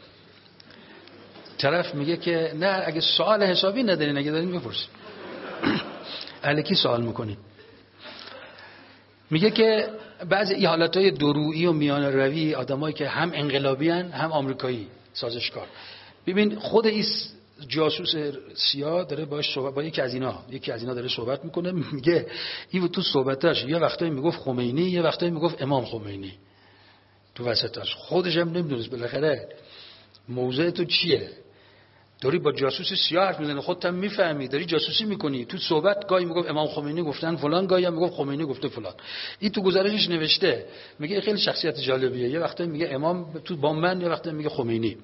طرف میگه که نه اگه سوال حسابی ندارین، اگه دارین بپرسین. الکی سوال میکنین. میگه که بعضی این حالتهای درویی و میان روی آدمایی که هم انقلابی هن هم آمریکایی سازشکار. ببین خود این جاسوس سیاه داره باش صحبت با یکی از اینا یکی از اینا داره صحبت میکنه، میگه این تو صحبتاش یه وقتایی میگفت خمینی، یه وقتایی میگفت امام خمینی تو وسطاش. خودش هم نمیدونست بالاخره موضوع تو چیه. داری با جاسوس سیاه حرف میزنی، خودت هم میفهمی داری جاسوسی میکنی. تو صحبت گاهی میگفت امام خمینی گفتن فلان، گاهی هم میگفت خمینی گفته فلان. این تو گزارشش نوشته. میگه خیلی شخصیت جالبیه، یه وقتا میگه امام تو با من، یه وقتا میگه خمینی.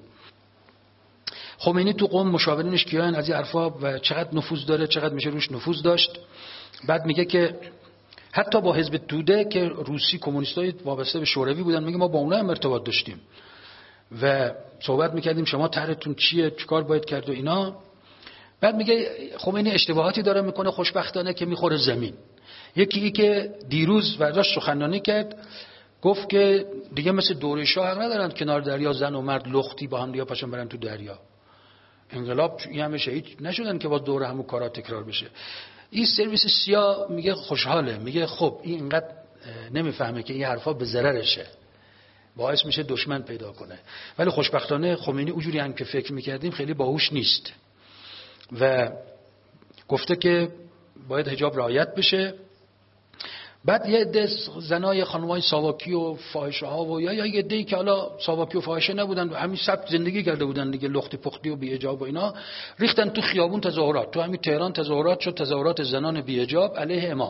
خمینی تو قم مشاورینش کیان از این حرفا و چقدر نفوذ داره، چقدر میشه روش نفوذ داشت. بعد میگه که حتی با حزب توده که روسی کمونیستای وابسته به شوروی بودن، میگه ما با اونها هم ارتباط داشتیم و صحبت میکردیم شما طرحتون چیه، چیکار باید کرد و اینا. بعد میگه خمینی اشتباهاتی داره میکنه خوشبختانه که میخوره زمین. یکی ای که دیروز برداشت سخنرانی کرد، گفت که دیگه مثل دوره شاه حق ندارن کنار دریا زن و مرد لختی با هم دیگه پاشن برن تو دریا. انقلاب این همه شهید نشدن که باز دوره همون کارا تکرار بشه. این سرویس سیاه میگه خوشحاله، میگه خب این اینقدر نمیفهمه که این حرفا به ضررشه، باعث میشه دشمن پیدا کنه. ولی خوشبختانه خمینی اونجوری هم که فکر میکردیم خیلی باهوش نیست و گفته که باید حجاب رعایت بشه. بعد یه عده زنای خانمای ساواکی و فاحشه ها و یا یا یه عده‌ای که حالا ساواکی و فاحشه نبودن و همین سبک زندگی کرده بودن دیگه، لختی پختی و بی حجاب و اینا، ریختن تو خیابون تظاهرات. تو همین تهران تظاهرات شد، تظاهرات زنان بی حجاب علیه امام.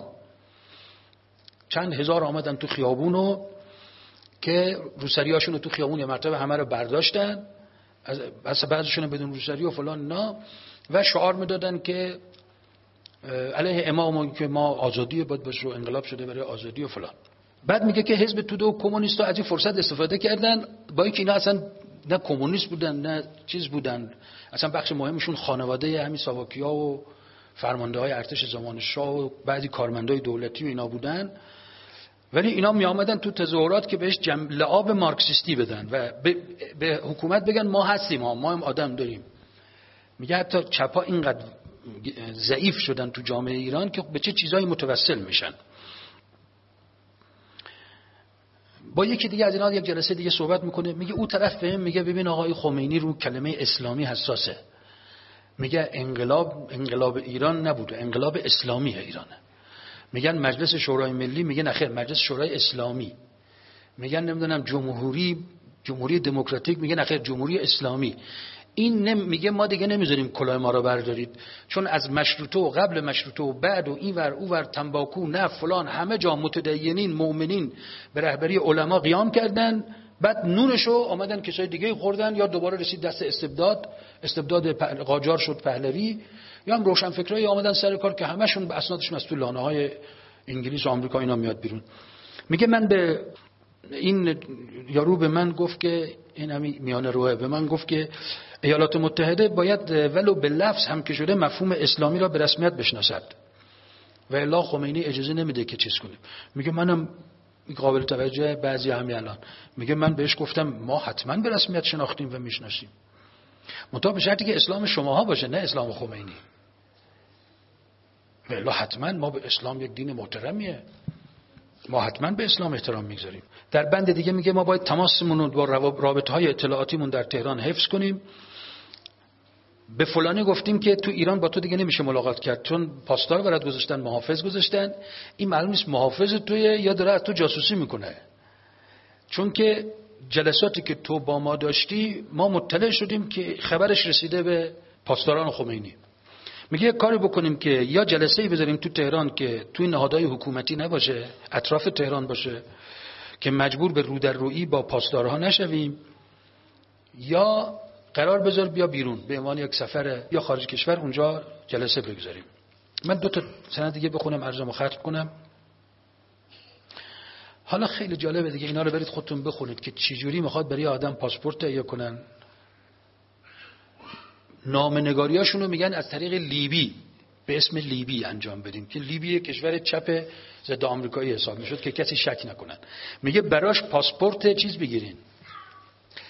چند هزار آمدن تو خیابون و که روسریاشون رو تو خیابون یه مرتبه همه رو برداشتن، از بعضیشون بدون روسری و فلان نه، و شعار میدادن که علیه امام که ما آزادی باید باشه و انقلاب شده برای آزادی و فلان. بعد میگه که حزب توده و کمونیستا از این فرصت استفاده کردن، با اینکه اینا اصلا نه کمونیست بودن نه چیز بودن، اصلا بخش مهمشون خانواده همین ساواکیا و فرمانده های ارتش زمان شاه و بعضی کارمندای دولتی و اینا بودن، ولی اینا می آمدن تو تظاهرات که بهش لعاب مارکسیستی بدن و به, به حکومت بگن ما هستیم، ها ما هم آدم داریم. میگه حتی چپا اینقدر ضعیف شدن تو جامعه ایران که به چه چیزایی متوسل میشن. با یکی دیگه از اینا یک جلسه دیگه صحبت میکنه، میگه او طرف بهم میگه ببین آقای خمینی رو کلمه اسلامی حساسه. میگه انقلاب انقلاب ایران نبوده، انقلاب اسلامی ایرانه. میگن مجلس شورای ملی، میگه نخیر مجلس شورای اسلامی. میگن نمیدونم جمهوری جمهوری دموکراتیک، میگه نخیر جمهوری اسلامی. این نم میگه ما دیگه نمیذاریم کلاه ما رو بردارید، چون از مشروطه و قبل مشروطه و بعد و این ور او ور تنباکو نه فلان همه جا متدینین مؤمنین به رهبری علما قیام کردن، بعد نونشو آمدن کسای دیگه خوردن، یا دوباره رسید دست استبداد، استبداد قاجار شد پهلوی، یا هم روشنفکرای آمدن سر کار که همشون به اسنادشون از تو لانه‌های انگلیس و آمریکا اینا میاد بیرون. میگه من به این یارو به من گفت که این همین میانه روه به من گفت که ایالات متحده باید ولو به لفظ هم که شده مفهوم اسلامی را به رسمیت بشناسد و الا خمینی اجازه نمیده که چیز کنیم. میگه منم قابل توجه بعضی همین الان، میگه من بهش گفتم ما حتما به رسمیت شناختیم و میشناسیم، منتها به شرطی که اسلام شماها باشه نه اسلام خمینی، و الا حتما ما به اسلام یک دین محترمیه، ما حتما به اسلام احترام میگذاریم. در بند دیگه میگه ما باید تماسمون رو با رابطه‌های اطلاعاتیمون در تهران حفظ کنیم. به فلانی گفتیم که تو ایران با تو دیگه نمیشه ملاقات کرد چون پاسدار برات گذاشتن، محافظ گذاشتن. این معلوم نیست محافظ توی یا داره از تو جاسوسی میکنه، چون که جلساتی که تو با ما داشتی ما مطلع شدیم که خبرش رسیده به پاسداران خمینی. میگه کاری بکنیم که یا جلسه‌ای بذاریم تو تهران که توی نهادهای حکومتی نباشه، اطراف تهران باشه که مجبور به رو در رویی با پاسدارها نشویم، یا قرار بذار بیا بیرون به عنوان یک سفر یا خارج کشور اونجا جلسه بگذاریم. من دو تا سند دیگه بخونم عرضمو ختم کنم. حالا خیلی جالبه دیگه، اینا رو برید خودتون بخونید که چه جوری میخواد برای آدم پاسپورت تهیه کنن. نامه‌نگاریاشون رو میگن از طریق لیبی به اسم لیبی انجام بدیم که لیبی کشور چپ ضد آمریکایی حساب میشد که کسی شک نکنن. میگه براش پاسپورت چیز بگیرین،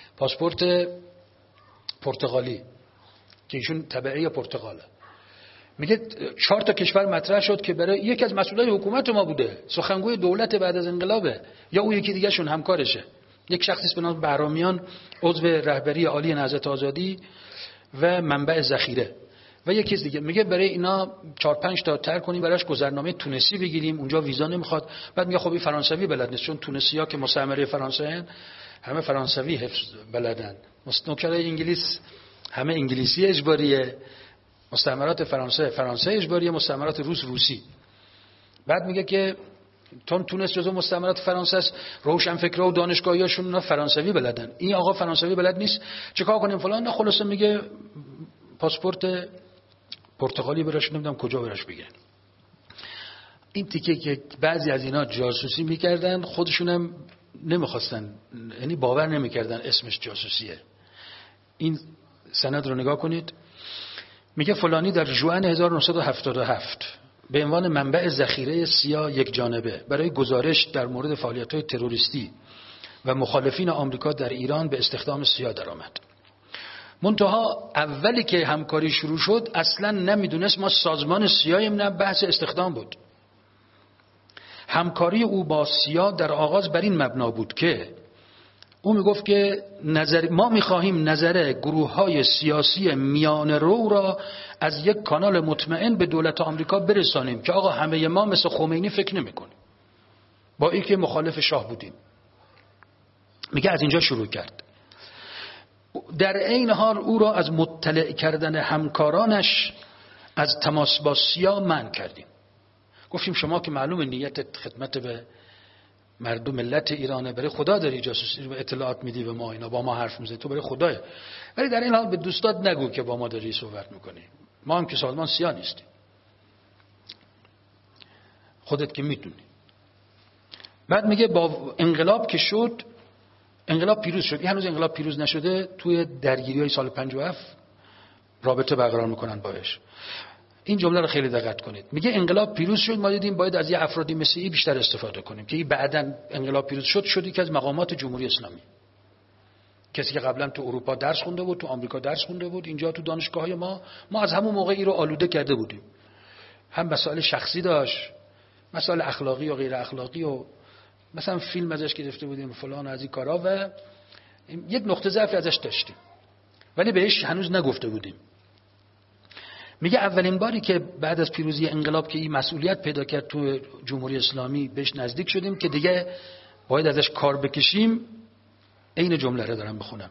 پاسپورت پرتغالی که ایشون تبعه پرتغاله. میگه چهار تا کشور مطرح شد که برای یکی از مسئولای حکومت ما بوده، سخنگوی دولت بعد از انقلابه، یا اون یکی دیگه شون همکارشه، یک شخصی به نام بهرامیان، عضو رهبری عالی نهضت آزادی و منبع ذخیره، و یکی دیگه. میگه برای اینا چهار پنج تا تر کنیم، براش گذرنامه تونسی بگیریم، اونجا ویزا نمیخواد. بعد میگه خب این فرانسوی بلد نیست، چون تونسی‌ها که مستعمره فرانسه هستند همه فرانسوی حفظ بلدن، نوکرای انگلیس همه انگلیسی اجباریه، مستعمرات فرانسه فرانسه اجباریه، مستعمرات روس روسی. بعد میگه که تون تونس جزو مستعمرات فرانسه است، روشنفکرها و دانشگاهیاشون اونا فرانسوی بلدن، این آقا فرانسوی بلد نیست، چیکار کنیم فلان. نه خلاصه میگه پاسپورت پرتغالی براش نمیدونم کجا براش بگیرن. این تیکه که بعضی از اینا جاسوسی میکردن خودشونم نمیخواستن، یعنی باور نمیکردن اسمش جاسوسیه. این سند رو نگاه کنید، میگه فلانی در ژوئن هزار و نهصد و هفتاد و هفت به عنوان منبع ذخیره سیا یک جانبه برای گزارش در مورد فعالیت‌های تروریستی و مخالفین آمریکا در ایران به استخدام سیا درآمد. منتها اولی که همکاری شروع شد اصلا نمیدونست ما سازمان سیاییم، نه بحث استخدام بود. همکاری او با سیا در آغاز بر این مبنا بود که او میگفت که نظر ما میخواهیم نظر گروه‌های سیاسی میان رو را از یک کانال مطمئن به دولت آمریکا برسانیم که آقا همه ما مثل خمینی فکر نمی‌کنیم، با این که مخالف شاه بودیم. میگه از اینجا شروع کرد. در عین حال او را از مطلع کردن همکارانش از تماس با سیا منع کردیم. گفتیم شما که معلوم نیت خدمت به مردم ملت ایرانه، برای خدا داری جاسوسی و اطلاعات میدی به ما، اینا با ما حرف میزنی، تو برای خداه، ولی در این حال به دوستات نگو که با ما داری صحبت میکنی، ما هم که سازمان سیا نیستیم، خودت که میدونی. بعد میگه با انقلاب که شد، انقلاب پیروز شد، این هنوز انقلاب پیروز نشده، توی درگیری‌های سال پنجاه و هفت رابطه برقرار میکنن باش. این جمله رو خیلی دقت کنید. میگه انقلاب پیروز شد، ما دیدیم باید از یه افرادی مثل این بیشتر استفاده کنیم که این بعداً انقلاب پیروز شد شد یکی از مقامات جمهوری اسلامی، کسی که قبلا تو اروپا درس خونده بود، تو آمریکا درس خونده بود، اینجا تو دانشگاه‌های ما ما از همون موقع این رو آلوده کرده بودیم. هم مسائل شخصی داشت، مسائل اخلاقی و غیر اخلاقی، و مثلا فیلم ازش گرفته بودیم فلان از این کارا، و یک نقطه ضعف ازش داشتیم ولی بهش هنوز نگفته بودیم. میگه اولین باری که بعد از پیروزی انقلاب که این مسئولیت پیدا کرد تو جمهوری اسلامی بهش نزدیک شدیم که دیگه باید ازش کار بکشیم. این جمله رو دارم بخونم.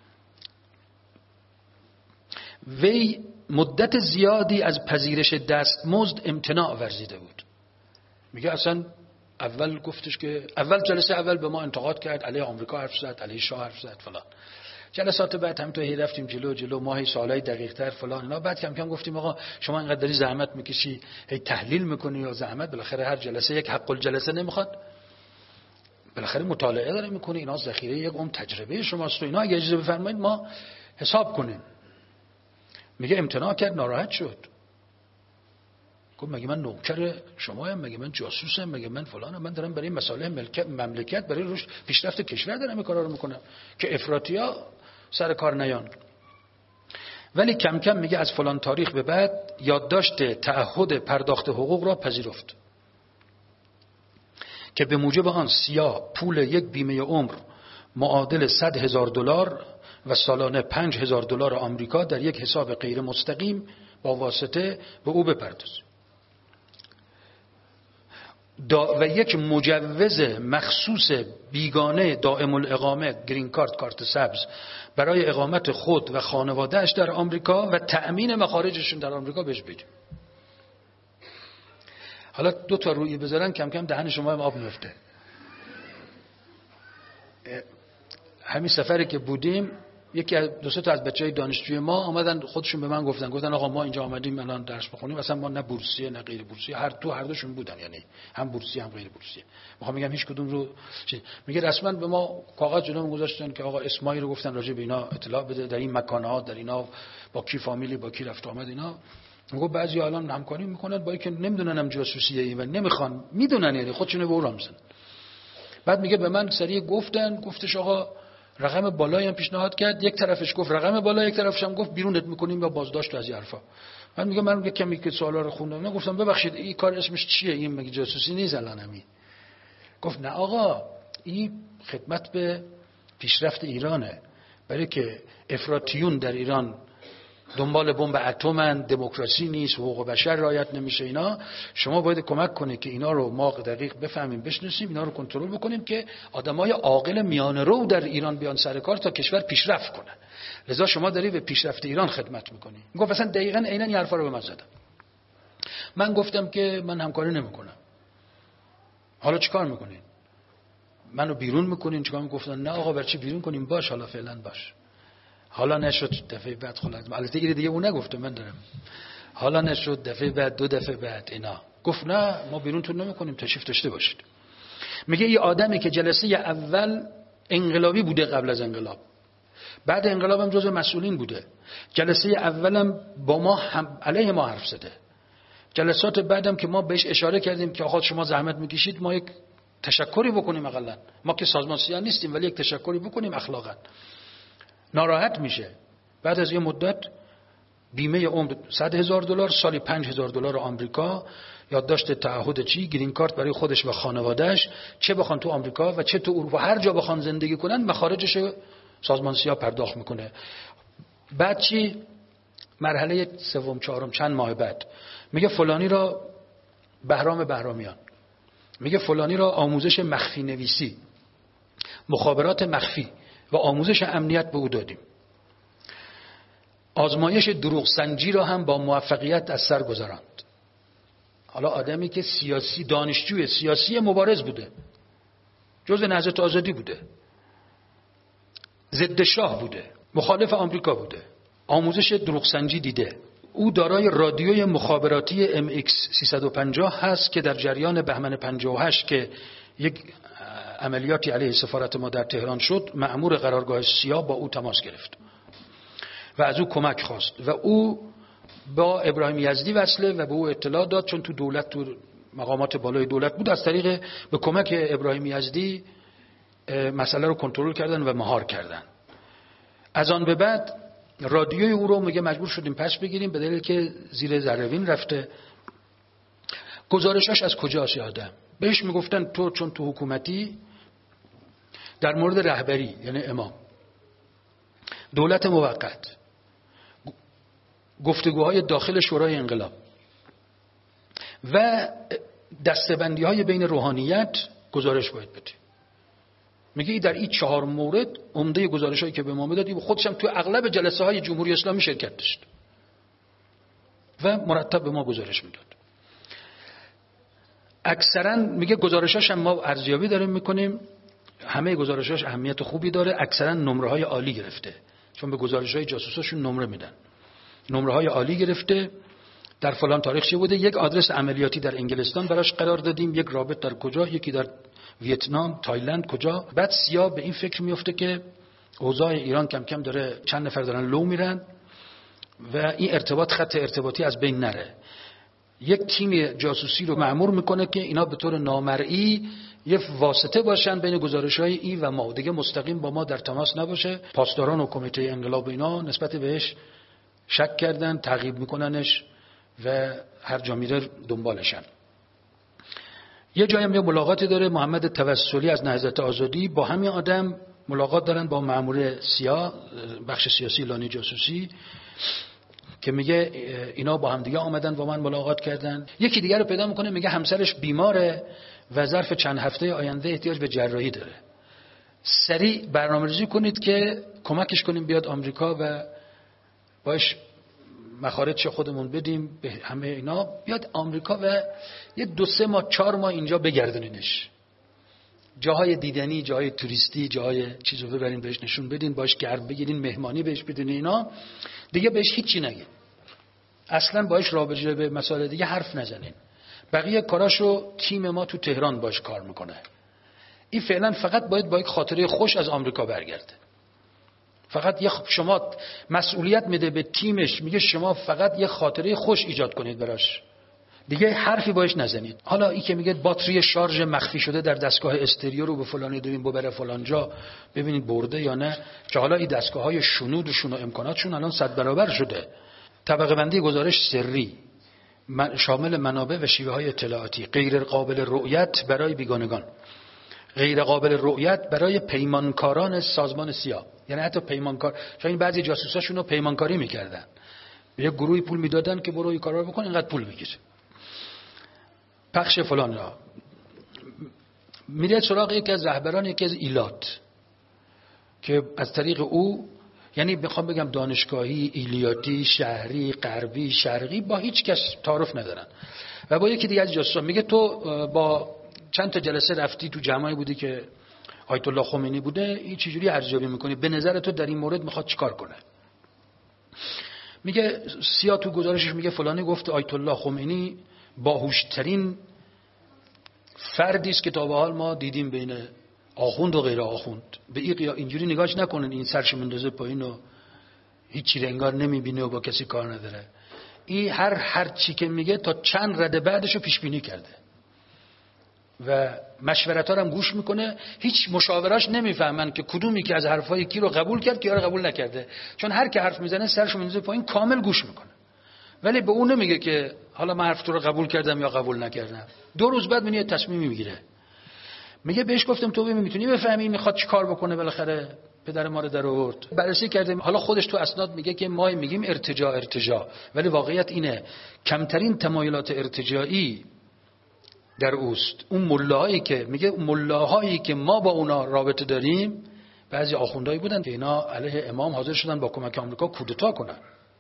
وی مدت زیادی از پذیرش دستمزد امتناع ورزیده بود. میگه اصلا اول گفتش که اول جلسه اول به ما انتقاد کرد، علیه آمریکا حرف زد، علیه شاه حرف زد فلان. جلسات بعد هم تو هی رفتیم جلو جلو، ماهی سالای دقیق تر فلان اینا. بعد کم کم گفتیم آقا شما اینقدر داری زحمت میکشی، هی تحلیل میکنی یا زحمت، بالاخره هر جلسه یک حق الجلسه نمیخواد، بالاخره مطالعه داره میکنه، اینا ذخیره یک عمر تجربه شماست و اینا، اگه اجازه بفرمایید ما حساب کنیم. میگه امتناع کرد، ناراحت شد، گفت مگه من نوکر شماام، مگه من جاسوسم، مگه من فلانم، من دارم برای مسائل مملکت، برای روش پیشرفت کشور دارم این کارا رو میکنم که افراطی‌ها سر کار نیان. ولی کم کم میگه از فلان تاریخ به بعد یادداشت تعهد پرداخت حقوق را پذیرفت که به موجب آن سیا پول یک بیمه عمر معادل صد هزار دلار و سالانه پنج هزار دلار آمریکا در یک حساب غیر مستقیم با واسطه به او بپردازد و یک مجوز مخصوص بیگانه دائم الاقامه، گرین کارت، کارت سبز، برای اقامت خود و خانوادهش در آمریکا و تأمین مخارجشون در آمریکا بهش بدیم. حالا دو تا روی بذارن کم کم دهن شما هم آب میفته. همین سفری که بودیم یکی از دو سه تا از بچهای دانشجوی ما آمدن خودشون به من گفتن گفتن آقا ما اینجا آمدیم الان درس بخونیم، اصلا ما نه بورسیه نه غیر بورسیه، هر تو هر دوشون بودن، یعنی هم بورسیه هم غیر بورسیه. میخوام میگم هیچ کدوم رو چی میگه رسما به ما کاغذ جلومون گذاشتن که آقا اسمایی رو گفتن راجع به اینا اطلاع بده، در این مکانات، در اینا با کی فامیلی، با کی رفت آمد اینا. میگه بعضی الان همکاری میکنن با اینکه نمیدونن هم جاسوسیه ای و نمیخوان، میدونن یعنی خودشون به اورام میزنن. بعد میگه به من سریع گفتن، گفتش آقا رقم بالایی هم پیشنهاد کرد، یک طرفش گفت رقم بالا، یک طرفش هم گفت بیرونت میکنیم یا بازداشت از این حرفا. من میگم من یک کمی که سوالا رو خوندم، نه گفتم ببخشید این کار اسمش چیه؟ این مگه جاسوسی نیست الانمی؟ گفت نه آقا این خدمت به پیشرفت ایرانه، برای که افراطیون در ایران دنبال بمب اتمن، دموکراسی نیست، حقوق بشر رعایت نمیشه، اینا شما باید کمک کنه که اینا رو ما دقیق بفهمیم، بشناسیم، اینا رو کنترل بکنیم که آدمای عاقل میانه رو در ایران بیان سر کار تا کشور پیشرفت کنه. لذا شما داری به پیشرفت ایران خدمت میکنی. گفت اصلا دقیقاً عیناً این حرفا رو به من زدم. من گفتم که من همکاری نمیکنم. حالا چیکار میکنین؟ منو بیرون میکنین؟ چیکار؟ گفتن نه آقا برچی بیرون کنیم؟ باش حالا فعلا باش. حالا نشد دفعه بعد خلاص، البته این دیگه اون نگفته، من دارم. حالا نشد دفعه بعد، دو دفعه بعد اینا گفت نه ما بیرونتون نمیکنیم، تشریف داشته باشید. میگه این آدمی که جلسه اول انقلابی بوده، قبل از انقلاب، بعد انقلاب هم جزو مسئولین بوده، جلسه اولم با ما هم علیه ما حرف زده، جلسات بعدم که ما بهش اشاره کردیم که آقا شما زحمت میکشید ما یک تشکری بکنیم، اقلا ما که سازمان سیاه نیستیم ولی یک تشکری بکنیم اخلاقا. ناراحت میشه. بعد از یه مدت بیمه عمر صد هزار دلار، سالی پنج هزار دلار آمریکا، یادداشت تعهد چی، گرین کارت برای خودش و خانوادهش، چه بخوان تو آمریکا و چه تو اروپا، هر جا بخوان زندگی کنن مخارجش سازمان سیاه پرداخت میکنه. بعد چی؟ مرحله سوم چهارم چند ماه بعد میگه فلانی را بهرام بهرامیان، میگه فلانی را آموزش مخفی نویسی، مخابرات مخفی و آموزش امنیت به او دادیم. آزمایش دروغ سنجی را هم با موفقیت از سر گذراند. حالا آدمی که سیاسی، دانشجوی سیاسی مبارز بوده، جزء نهضت آزادی بوده، ضد شاه بوده، مخالف آمریکا بوده، آموزش دروغ سنجی دیده. او دارای رادیوی مخابراتی ام ایکس سیصد و پنجاه هست که در جریان بهمن پنجاه و هشت که یک عملیاتی علیه سفارت ما در تهران شد، مأمور قرارگاه سیاه با او تماس گرفت و از او کمک خواست و او با ابراهیم یزدی وصله و به او اطلاع داد، چون تو دولت، تو مقامات بالای دولت بود، از طریق به کمک ابراهیم یزدی مسئله رو کنترل کردن و مهار کردن. از آن به بعد رادیوی او رو میگه مجبور شدیم پس بگیریم به دلیل که زیر ذره‌بین رفته. گزارشاش از کجاست یادم؟ بهش میگفتن تو چون تو حکومتی، در مورد رهبری یعنی امام، دولت موقت، گفتگوهای داخل شورای انقلاب و دسته‌بندی های بین روحانیت گزارش باید بدی. میگه در این چهار مورد عمده گزارش هایی که به ما میدادی و خودش هم تو اغلب جلسه های جمهوری اسلامی شرکت داشت و مرتب به ما گزارش میداد. اکثرا میگه گزارشاش هم ما ارزیابی داریم میکنیم، همه گزارشاش اهمیت خوبی داره، اکثرا نمره های عالی گرفته، چون به گزارش های جاسوساشون نمره میدن، نمره های عالی گرفته. در فلان تاریخ چه بوده، یک آدرس عملیاتی در انگلستان براش قرار دادیم، یک رابط در کجا، یکی در ویتنام، تایلند کجا. بعد سیاه به این فکر میفته که اوضاع ایران کم کم داره، چند نفر دارن لو میرن و این ارتباط، خط ارتباطی از بین نره. یک تیم جاسوسی رو مأمور میکنه که اینا به طور نامرئی یه واسطه باشن بین گزارش‌های ای و ما، دیگه مستقیم با ما در تماس نباشه. پاسداران و کمیته انقلاب اینا نسبت بهش شک کردن، تعقیب میکننش و هر جا میره دنبالشن. یه جایی هم یه ملاقاتی داره محمد توسلی از نهضت آزادی با همین آدم ملاقات دارن، با مأمور سیاه بخش سیاسی لانه جاسوسی، که میگه اینا با هم دیگه آمدن با من ملاقات کردن. یکی دیگه رو پیدا میکنه میگه همسرش بیماره و ظرف چند هفته آینده احتیاج به جراحی داره، سریع برنامه‌ریزی کنید که کمکش کنیم بیاد آمریکا و باش مخارج خودمون بدیم به همه اینا، بیاد آمریکا و یه دو سه ماه چهار ماه اینجا بگردونینش، جاهای دیدنی، جاهای توریستی، جاهای چیزو ببرین بهش نشون بدین، باش گرم بگیرین، مهمانی بهش بدین، اینا دیگه بهش هیچی نگین، اصلا باش رابطه به مسائل دیگه حرف نزنین. بقیه کاراشو تیم ما تو تهران باش کار میکنه. این فعلا فقط باید با یک خاطره خوش از آمریکا برگرده. فقط یه شما مسئولیت میده به تیمش، میگه شما فقط یه خاطره خوش ایجاد کنید براش، دیگه حرفی باش نزنید. حالا این که میگه باتری شارژ مخفی شده در دستگاه استریو رو به فلانی دادیم ببره فلان جا ببینید برده یا نه، که حالا این دستگاه‌های شنودشون و امکاناتشون الان صد برابر شده. طبقه بندی گزارش سری شامل منابع و شیوه‌های اطلاعاتی، غیر قابل رؤیت برای بیگانگان، غیر قابل رؤیت برای پیمانکاران سازمان سیا. یعنی حتی پیمانکار، چون بعضی جاسوساشون رو پیمانکاری میکردن، به یک گروهی پول میدادن که برو این کارا رو بکن اینقدر پول بگیر، پخش فلان را. میره سراغ یکی از رهبران یکی از ایلات که از طریق او، یعنی میخوام بگم دانشگاهی، ایلیاتی، شهری، غربی، شرقی، با هیچ کس تعارف ندارن و با یکی دیگه از جاسوسا میگه تو با چند تا جلسه رفتی تو جمعی بودی که آیت الله خمینی بوده، این چجوری ارزیابی میکنی؟ به نظر تو در این مورد میخواد چیکار کنه؟ میگه سیا تو گزارشش میگه فلانی گفته آیت الله خمینی باهوشترین فردی است که تا به حال ما دیدیم بین آخوند و غیر آخوند. به این قیا اینجوری نگاهش نکنن این سرش مندازه پایین و هیچی انگار نمیبینه و با کسی کار نداره. این هر هر چی که میگه تا چند رده بعدشو پیش بینی کرده و مشورت‌ها رو هم گوش میکنه. هیچ مشاوراش نمیفهمن که کدومی که از حرفای کی رو قبول کرد کی رو قبول نکرده، چون هر کی حرف میزنه سرش میندازه پایین کامل گوش میکنه، ولی به اون نمیگه که حالا من حرف تو رو قبول کردم یا قبول نکردم. دو روز بعد میاد تصمیمی میگیره. میگه بهش گفتم تو میتونی بفهمی میخواد چیکار بکنه، بالاخره پدر ما رو در آورد. بررسی کردیم، حالا خودش تو اسناد میگه که ما میگیم ارتجاع ارتجاع، ولی واقعیت اینه کمترین تمایلات ارتجاعی در اوست. اون ملاهایی که میگه ملاهایی که ما با اونا رابطه داریم، بعضی آخوندایی بودن که اینا علیه امام حاضر شدن با کمک آمریکا کودتا کنن.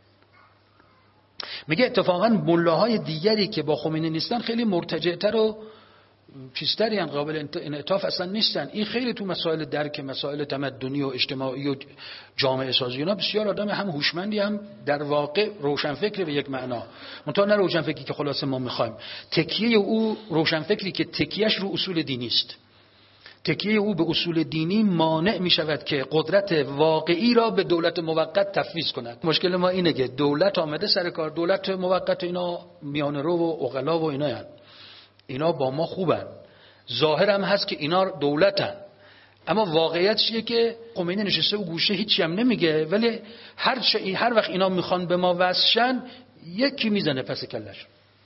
میگه اتفاقا ملاهای دیگری که با خمینی نیستن خیلی مرتجع‌تر و چیزتری ان، قابل انعطاف اصلا نیستن. این خیلی تو مسائل درک مسائل تمدنی و اجتماعی و جامعه سازی اینا بسیار آدم هم هوشمندی هم در واقع روشنفکر به یک معنا، منتها نه روشنفکری که خلاصه ما میخوایم. تکیه او روشنفکری که تکیهش رو اصول دینی است. تکیه او به اصول دینی مانع می شود که قدرت واقعی را به دولت موقت تفویض کند. مشکل ما اینه که دولت آمده سر کار، دولت موقت اینا میانه رو و عقلا و اینا هن. اینا با ما خوبن، ظاهر هم هست که اینا دولتن، اما واقعیت چیه که خمینی نشسته و گوشه هیچی هم نمیگه، ولی هر چه هر وقت اینا میخوان به ما وصلشن یکی میزنه پس کلش،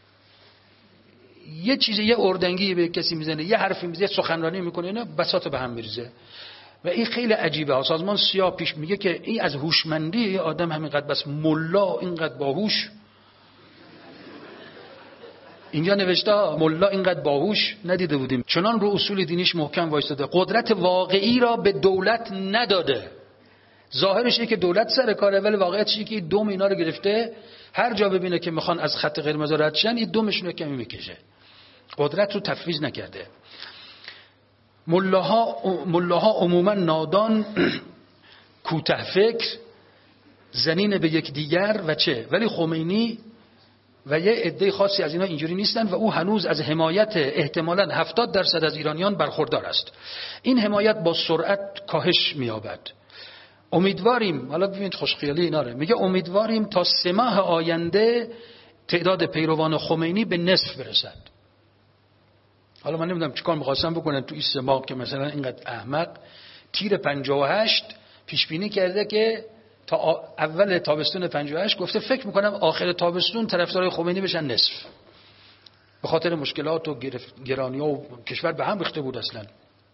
یه چیزی یه اردنگی به کسی میزنه، یه حرفی میزنه، سخنرانی میکنه، اینا بساط به هم میریزه و این خیلی عجیبه. سازمان سیا پیش میگه که این از هوشمندی آدم همینقدر بس ملا اینقدر باهوش، اینجا نوشته ملا اینقدر باهوش ندیده بودیم، چنان رو اصول دینیش محکم وایستاده، قدرت واقعی را به دولت نداده. ظاهرش اینه که دولت سر کاره، ولی واقعیتش اینه که دوم اینا رو گرفته، هر جا ببینه که میخوان از خط قرمز رد شن این دومشون رو کمی میکشه، قدرت رو تفویض نکرده. ملاها ملاها عموما نادان، کوته فکر، زنین به یک دیگر و چه، ولی خمینی و یه عده خاصی از اینا اینجوری نیستن و او هنوز از حمایت احتمالاً هفتاد درصد از ایرانیان برخوردار است. این حمایت با سرعت کاهش می‌یابد. امیدواریم، حالا ببینید خوشخیالی اینا رو میگه، امیدواریم تا سه ماه آینده تعداد پیروان خمینی به نصف برسد. حالا من نمیدونم چیکار می‌خواستن بکنن تو این سه ماه که مثلا اینقدر احمق تیر پنجاه و هشت پیش بینی کرده که تا اول تابستون پنجاه و هشت گفته فکر میکنم آخر تابستون طرفدارای خمینی بشن نصف، به خاطر مشکلات و گرانی‌ها و کشور به هم ریخته بود اصلا.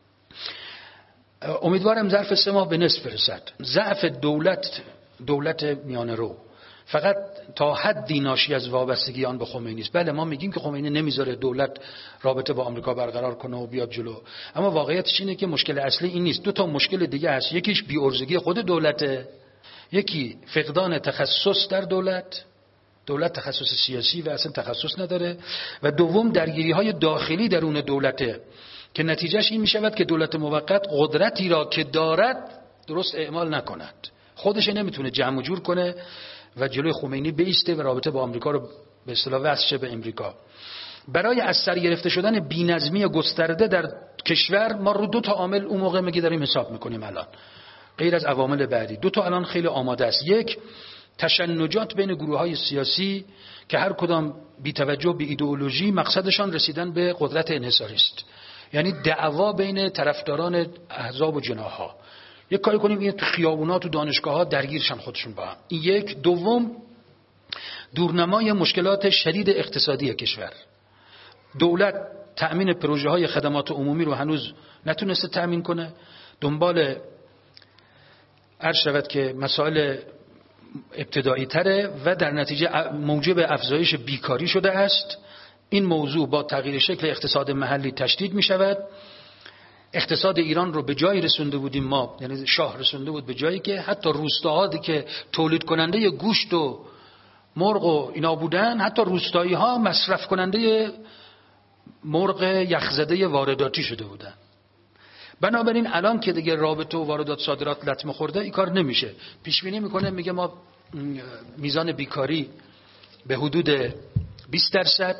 امیدوارم ظرف سه ماه به نصف برسد. ضعف دولت دولت میانه رو فقط تا حدی ناشی از وابستگی آن به خمینی است. بله ما میگیم که خمینی نمیذاره دولت رابطه با آمریکا برقرار کنه و بیاد جلو، اما واقعیتش اینه که مشکل اصلی این نیست. دو تا مشکل دیگه هست، یکیش بی‌عرضگی خود دولته، یکی فقدان تخصص در دولت، دولت تخصص سیاسی و اصلا تخصص نداره، و دوم درگیری های داخلی درون دولته که نتیجهش این می شود که دولت موقت قدرتی را که دارد درست اعمال نکند، خودش نمیتونه جمع جور کنه و جلوی خمینی بیسته و رابطه با آمریکا رو به اصطلاح وصل شه به امریکا. برای از سر گرفته شدن بی‌نظمی گسترده در کشور ما رو دو تا عامل اون موقع میگه داریم حساب میکنیم الان، غیر از عوامل بعدی. دو تا الان خیلی آماده است. یک، تشنجات بین گروه‌های سیاسی که هر کدام بی توجه به ایدئولوژی مقصدشان رسیدن به قدرت انحصاری است. یعنی دعوا بین طرفداران احزاب و جناح‌ها. یک کاری کنیم این تو خیابونات و دانشگاه‌ها درگیرشن خودشون با هم. این یک. دوم، دورنمای مشکلات شدید اقتصادی کشور. دولت تأمین پروژه‌های خدمات عمومی رو هنوز نتونسته تأمین کنه. دنبال عرض شود که مسائل ابتدایی تره و در نتیجه موجب افزایش بیکاری شده است. این موضوع با تغییر شکل اقتصاد محلی تشدید می شود. اقتصاد ایران رو به جایی رسونده بودیم ما، یعنی شاه رسونده بود به جایی که حتی روستاها که تولید کننده گوشت و مرغ و اینا بودن، حتی روستایی ها مصرف کننده مرغ یخزده وارداتی شده بودن. بنابراین الان که دیگه رابطه و واردات صادرات لطمه خورده، این کار نمیشه. پیش بینی میکنه، میگه ما میزان بیکاری به حدود بیست درصد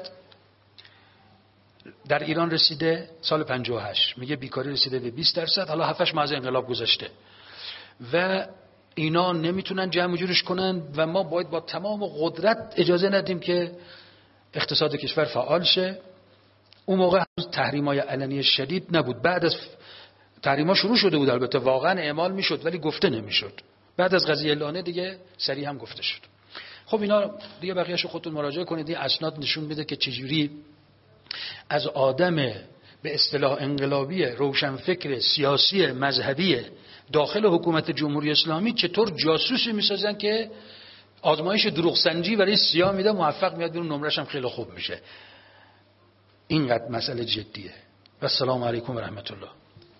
در ایران رسیده سال پنجاه و هشت. میگه بیکاری رسیده به بیست درصد، حالا هفتش ماه از انقلاب گذشته و اینا نمیتونن جمع جورش کنن و ما باید با تمام قدرت اجازه ندیم که اقتصاد کشور فعال شه. اون موقع تحریم‌های علنی شدید نبود. بعد از تحریم‌ها شروع شده بود، البته واقعا اعمال میشد ولی گفته نمیشد. بعد از قضیه لانه دیگه سریع هم گفته شد. خب اینا دیگه بقیه‌اشو خودتون مراجعه کنید. این اسناد نشون میده که چجوری از آدم به اصطلاح انقلابی روشنفکر سیاسی مذهبی داخل حکومت جمهوری اسلامی چطور جاسوسی میسازن که آزمایش دروغ سنجی برای سیاه میده، موفق میاد بیرون، نمرش هم خیلی خوب میشه. اینقدر مسئله جدیه. و السلام علیکم و رحمت الله.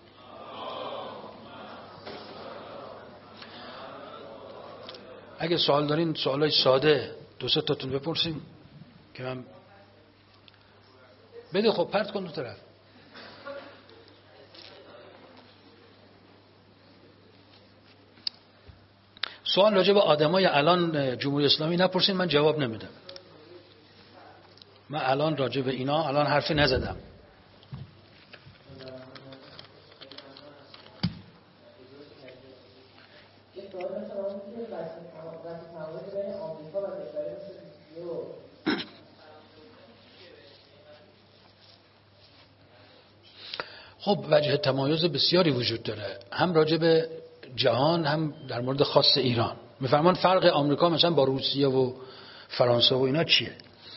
اگه سوال دارین سوالای ساده دو سه تاتون بپرسیم که من بده. خب پرت کن دو طرف. سوال راجع به آدمای الان جمهوری اسلامی نپرسین، من جواب نمیدم. من الان راجع به اینا الان حرفی نزدم. خب وجه تمایز بسیاری وجود داره، هم راجع به جهان هم در مورد خاص ایران. میفرمان فرق آمریکا مثلا با روسیه و فرانسه و اینا چیه؟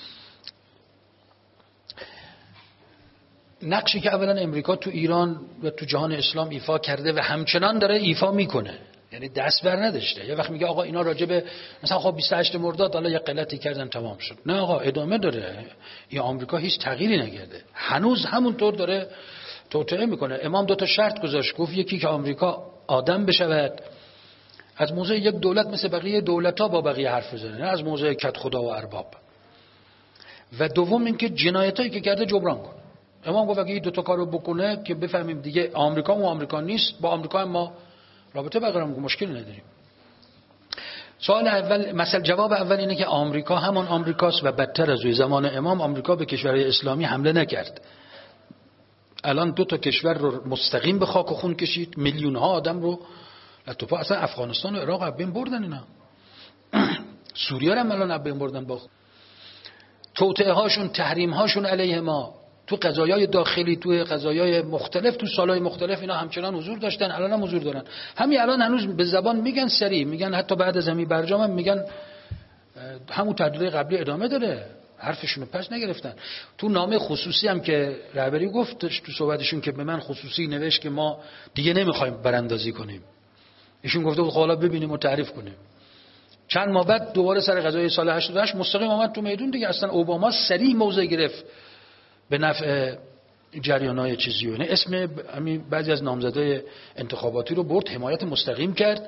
نقشی که اولا امریکا تو ایران و تو جهان اسلام ایفا کرده و همچنان داره ایفا میکنه، یعنی دست بر نداشته. یه وقت میگه آقا اینا راجع به مثلا خب بیست و هشت مرداد حالا یه غلطی کردن تمام شد. نه آقا، ادامه داره. این آمریکا هیچ تغییری نکرده، هنوز همونطور داره توطئه میکنه. امام دو تا شرط گذاشت، گفت یکی که آمریکا آدم بشود، از موضع یک دولت مثل بقیه دولت‌ها با بقیه حرف بزنه، نه از موضع کد خدا و ارباب. و دوم اینکه جنایتایی که کرده جبران کنه. امام گفت اگه این دو تا کارو بکنه که بفهمیم دیگه آمریکا و آمریکا نیست، با آمریکا هم ما رابطه برقرار می‌کنیم، مشکلی نداریم. سوال اول، مثلا جواب اول اینه که آمریکا همان آمریکاست و بدتر از روی زمان امام آمریکا به کشورهای اسلامی حمله نکرد. الان دو تا کشور رو مستقیم به خاک و خون کشید، میلیون ها آدم رو لطفا، اصلا افغانستان و عراق از بین بردن اینا. سوریه هم الان از بین بردن با توطئه هاشون، تحریم هاشون علیه ما تو قضایای داخلی، تو قضایای مختلف، تو سالهای مختلف اینا همچنان حضور داشتن، الان هم حضور دارن. همین الان هنوز به زبان میگن سریع، میگن حتی بعد از همین برجام هم میگن همون تعدیل قبلی ادامه داره، حرفشون رو پس نگرفتن. تو نامه خصوصی هم که رهبری گفت تو صحبتشون که به من خصوصی نوشت که ما دیگه نمیخوایم براندازی کنیم، ایشون گفته بود حالا ببینیم و تعریف کنیم. چند ماه بعد دوباره سر قضیه سال هشتاد و هشت مستقیم اومد تو میدون دیگه. اصلا اوباما سریع موضع گرفت به نفع جریان‌های چیزی، یعنی اسم همین بعضی از نامزدای انتخاباتی رو برد، حمایت مستقیم کرد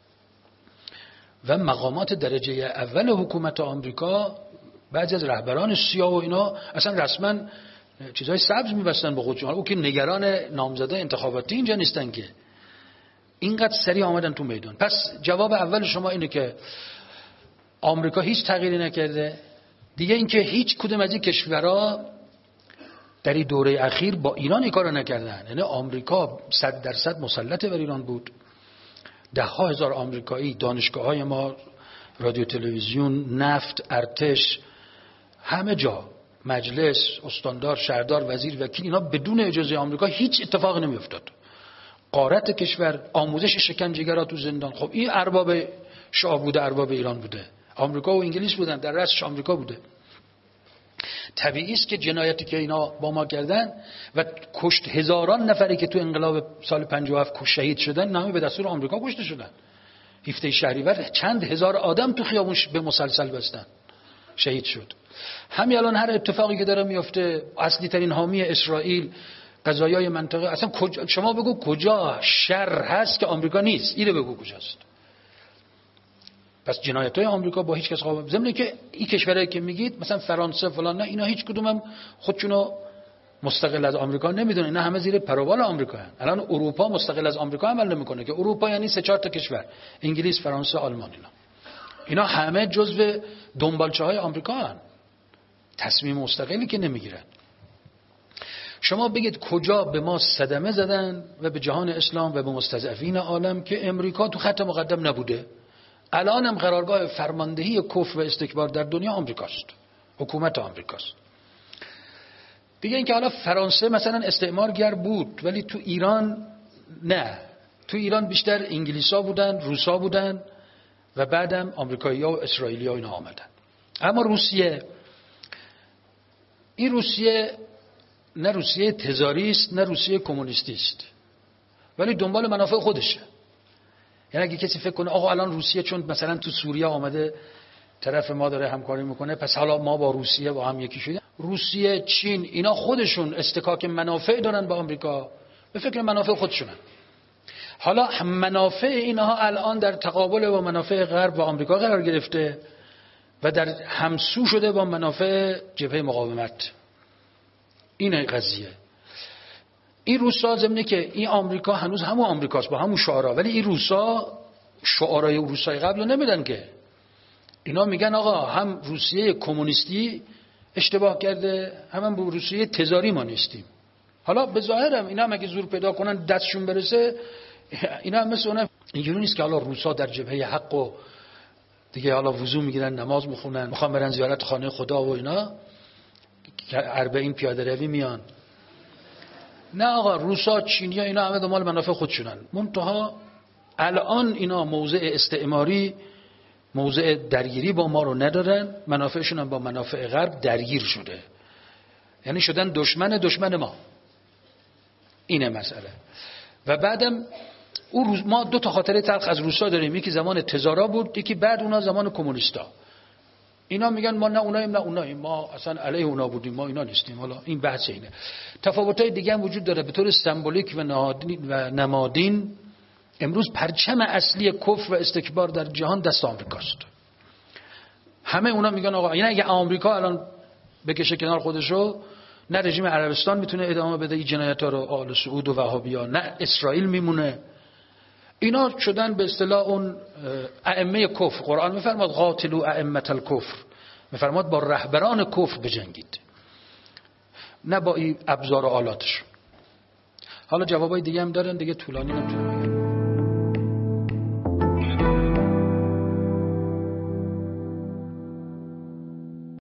و مقامات درجه اول حکومت آمریکا، بعضی از رهبران سیاه و اینا اصلا رسما چیزای سبز می‌بستن به خودشون. او که نگران نامزدای انتخاباتی اینجا نیستن که، اینقدر سریع آمدن تو میدان. پس جواب اول شما اینه که آمریکا هیچ تغییری نکرده. دیگه اینکه هیچ کدوم از این کشورها در این دوره اخیر با ایران این کارو نکردن. یعنی آمریکا صد درصد مسلط بر ایران بود. ده ها هزار آمریکایی دانشگاه‌های ما رادیو تلویزیون، نفت، ارتش، همه جا، مجلس، استاندار، شهردار، وزیر، وکیل، اینا بدون اجازه آمریکا هیچ اتفاقی نمیافتاد. غارت کشور، آموزش شکنجهگرا تو زندان. خب این ارباب شاه بوده، ارباب ایران بوده، آمریکا و انگلیس بودن، در رأسش آمریکا بوده. طبیعی است که جنایتی که اینا با ما کردن و کشت هزاران نفری که تو انقلاب سال پنجاه و هفت شهید شدن، نامه به دستور آمریکا کشته شدن. هفده شهریور چند هزار آدم تو خیابون به مسلسل بستن، شهید شد. همین الان هر اتفاقی که داره میفته، اصلی ترین حامی اسرائیل، قضایای منطقه، اصلا کجا، شما بگو کجا شر هست که آمریکا نیست، اینو بگو کجاست. پس جنایت‌های آمریکا با هیچ کس قابل، ضمن که این کشورایی که میگید مثلا فرانسه فلان، نه اینا هیچ کدوم هم خودشونو مستقل از آمریکا نمیدونن، اینا همه زیر پروبال آمریکا هستن. الان اروپا مستقل از آمریکا عمل نمیکنه که اروپا یعنی سه چهار تا کشور، انگلیس، فرانسه، آلمان، اینا اینا همه جزو دنبالچه‌های آمریکا هستن، تصمیم مستقلی که نمیگیرن. شما بگید کجا به ما صدمه زدن و به جهان اسلام و به مستضعفین عالم که امریکا تو خط مقدم نبوده؟ الان هم قرارگاه فرماندهی کفر و استکبار در دنیا آمریکاست، حکومت آمریکاست. دیگه اینکه حالا فرانسه مثلا استعمارگر بود ولی تو ایران نه، تو ایران بیشتر انگلیسا بودن، روسا بودن و بعدم آمریکایی‌ها و اسرائیلی‌ها اینا آمدن. اما روسیه، این روسیه نه روسیه تزاری است نه روسیه کمونیستی است، ولی دنبال منافع خودشه. یعنی اگه کسی فکر کنه آقا الان روسیه چون مثلا تو سوریه آمده طرف ما داره همکاری میکنه پس حالا ما با روسیه با هم یکی شدیم، روسیه، چین، اینا خودشون استکاک منافع دارن با آمریکا، به فکر منافع خودشونن. حالا منافع اینها الان در تقابل با منافع غرب و آمریکا قرار گرفته و در همسو شده با منافع جبهه مقاومت. اینه قضیه. این روسا ضمن که این آمریکا هنوز همون آمریکاست با همون شعارا، ولی این روسا شعارای روسای قبل رو نمیدن که. اینا میگن آقا هم روسیه کمونیستی اشتباه کرده، هم هم روسیه تزاری ما نیستیم. حالا به ظاهرم اینا هم اگه زور پیدا کنن دستشون برسه، اینا هم مثل اونم اینجوری نیست که حالا روسا در جبهه حق و دیگه حالا وضو میگیرن، نماز میخونن، میخوان برن زیارت خانه خدا و اینا که اربعین پیاده روی میان. نه آقا، روسا، چینیا اینا همه دنبال منافع خودشونن. منتها الان اینا موضع استعماری، موضع درگیری با ما رو ندارن، منافعشون هم با منافع غرب درگیر شده، یعنی شدن دشمن دشمن ما. اینه مسئله. و بعدم او روز ما دو تا خاطره تلخ از روسا داریم، یکی زمان تزارا بود، یکی بعد اونا زمان کمونیستا. اینا میگن ما نه اوناییم نه اوناییم، ما اصلا علیه اونا بودیم، ما اینا نیستیم. حالا این بحث اینه. تفاوت‌های دیگه هم وجود داره. به طور سمبولیک و نمادین امروز پرچم اصلی کفر و استکبار در جهان دست آمریکاست. همه اونا میگن آقا اینا اگه آمریکا الان بکشه کنار خودشو، نه رژیم عربستان میتونه ادامه بده این جنایت‌ها رو، آل سعود و وهابی‌ها، نه اسرائیل میمونه. اینا شدن به اصطلاح اون ائمه کفر. قرآن میفرماد قاتلوا ائمه الکفر، میفرماد با رهبران کفر بجنگید، نه با این ابزار و آلاتشون. حالا جوابای دیگه هم دارن، دیگه طولانی نمیشه.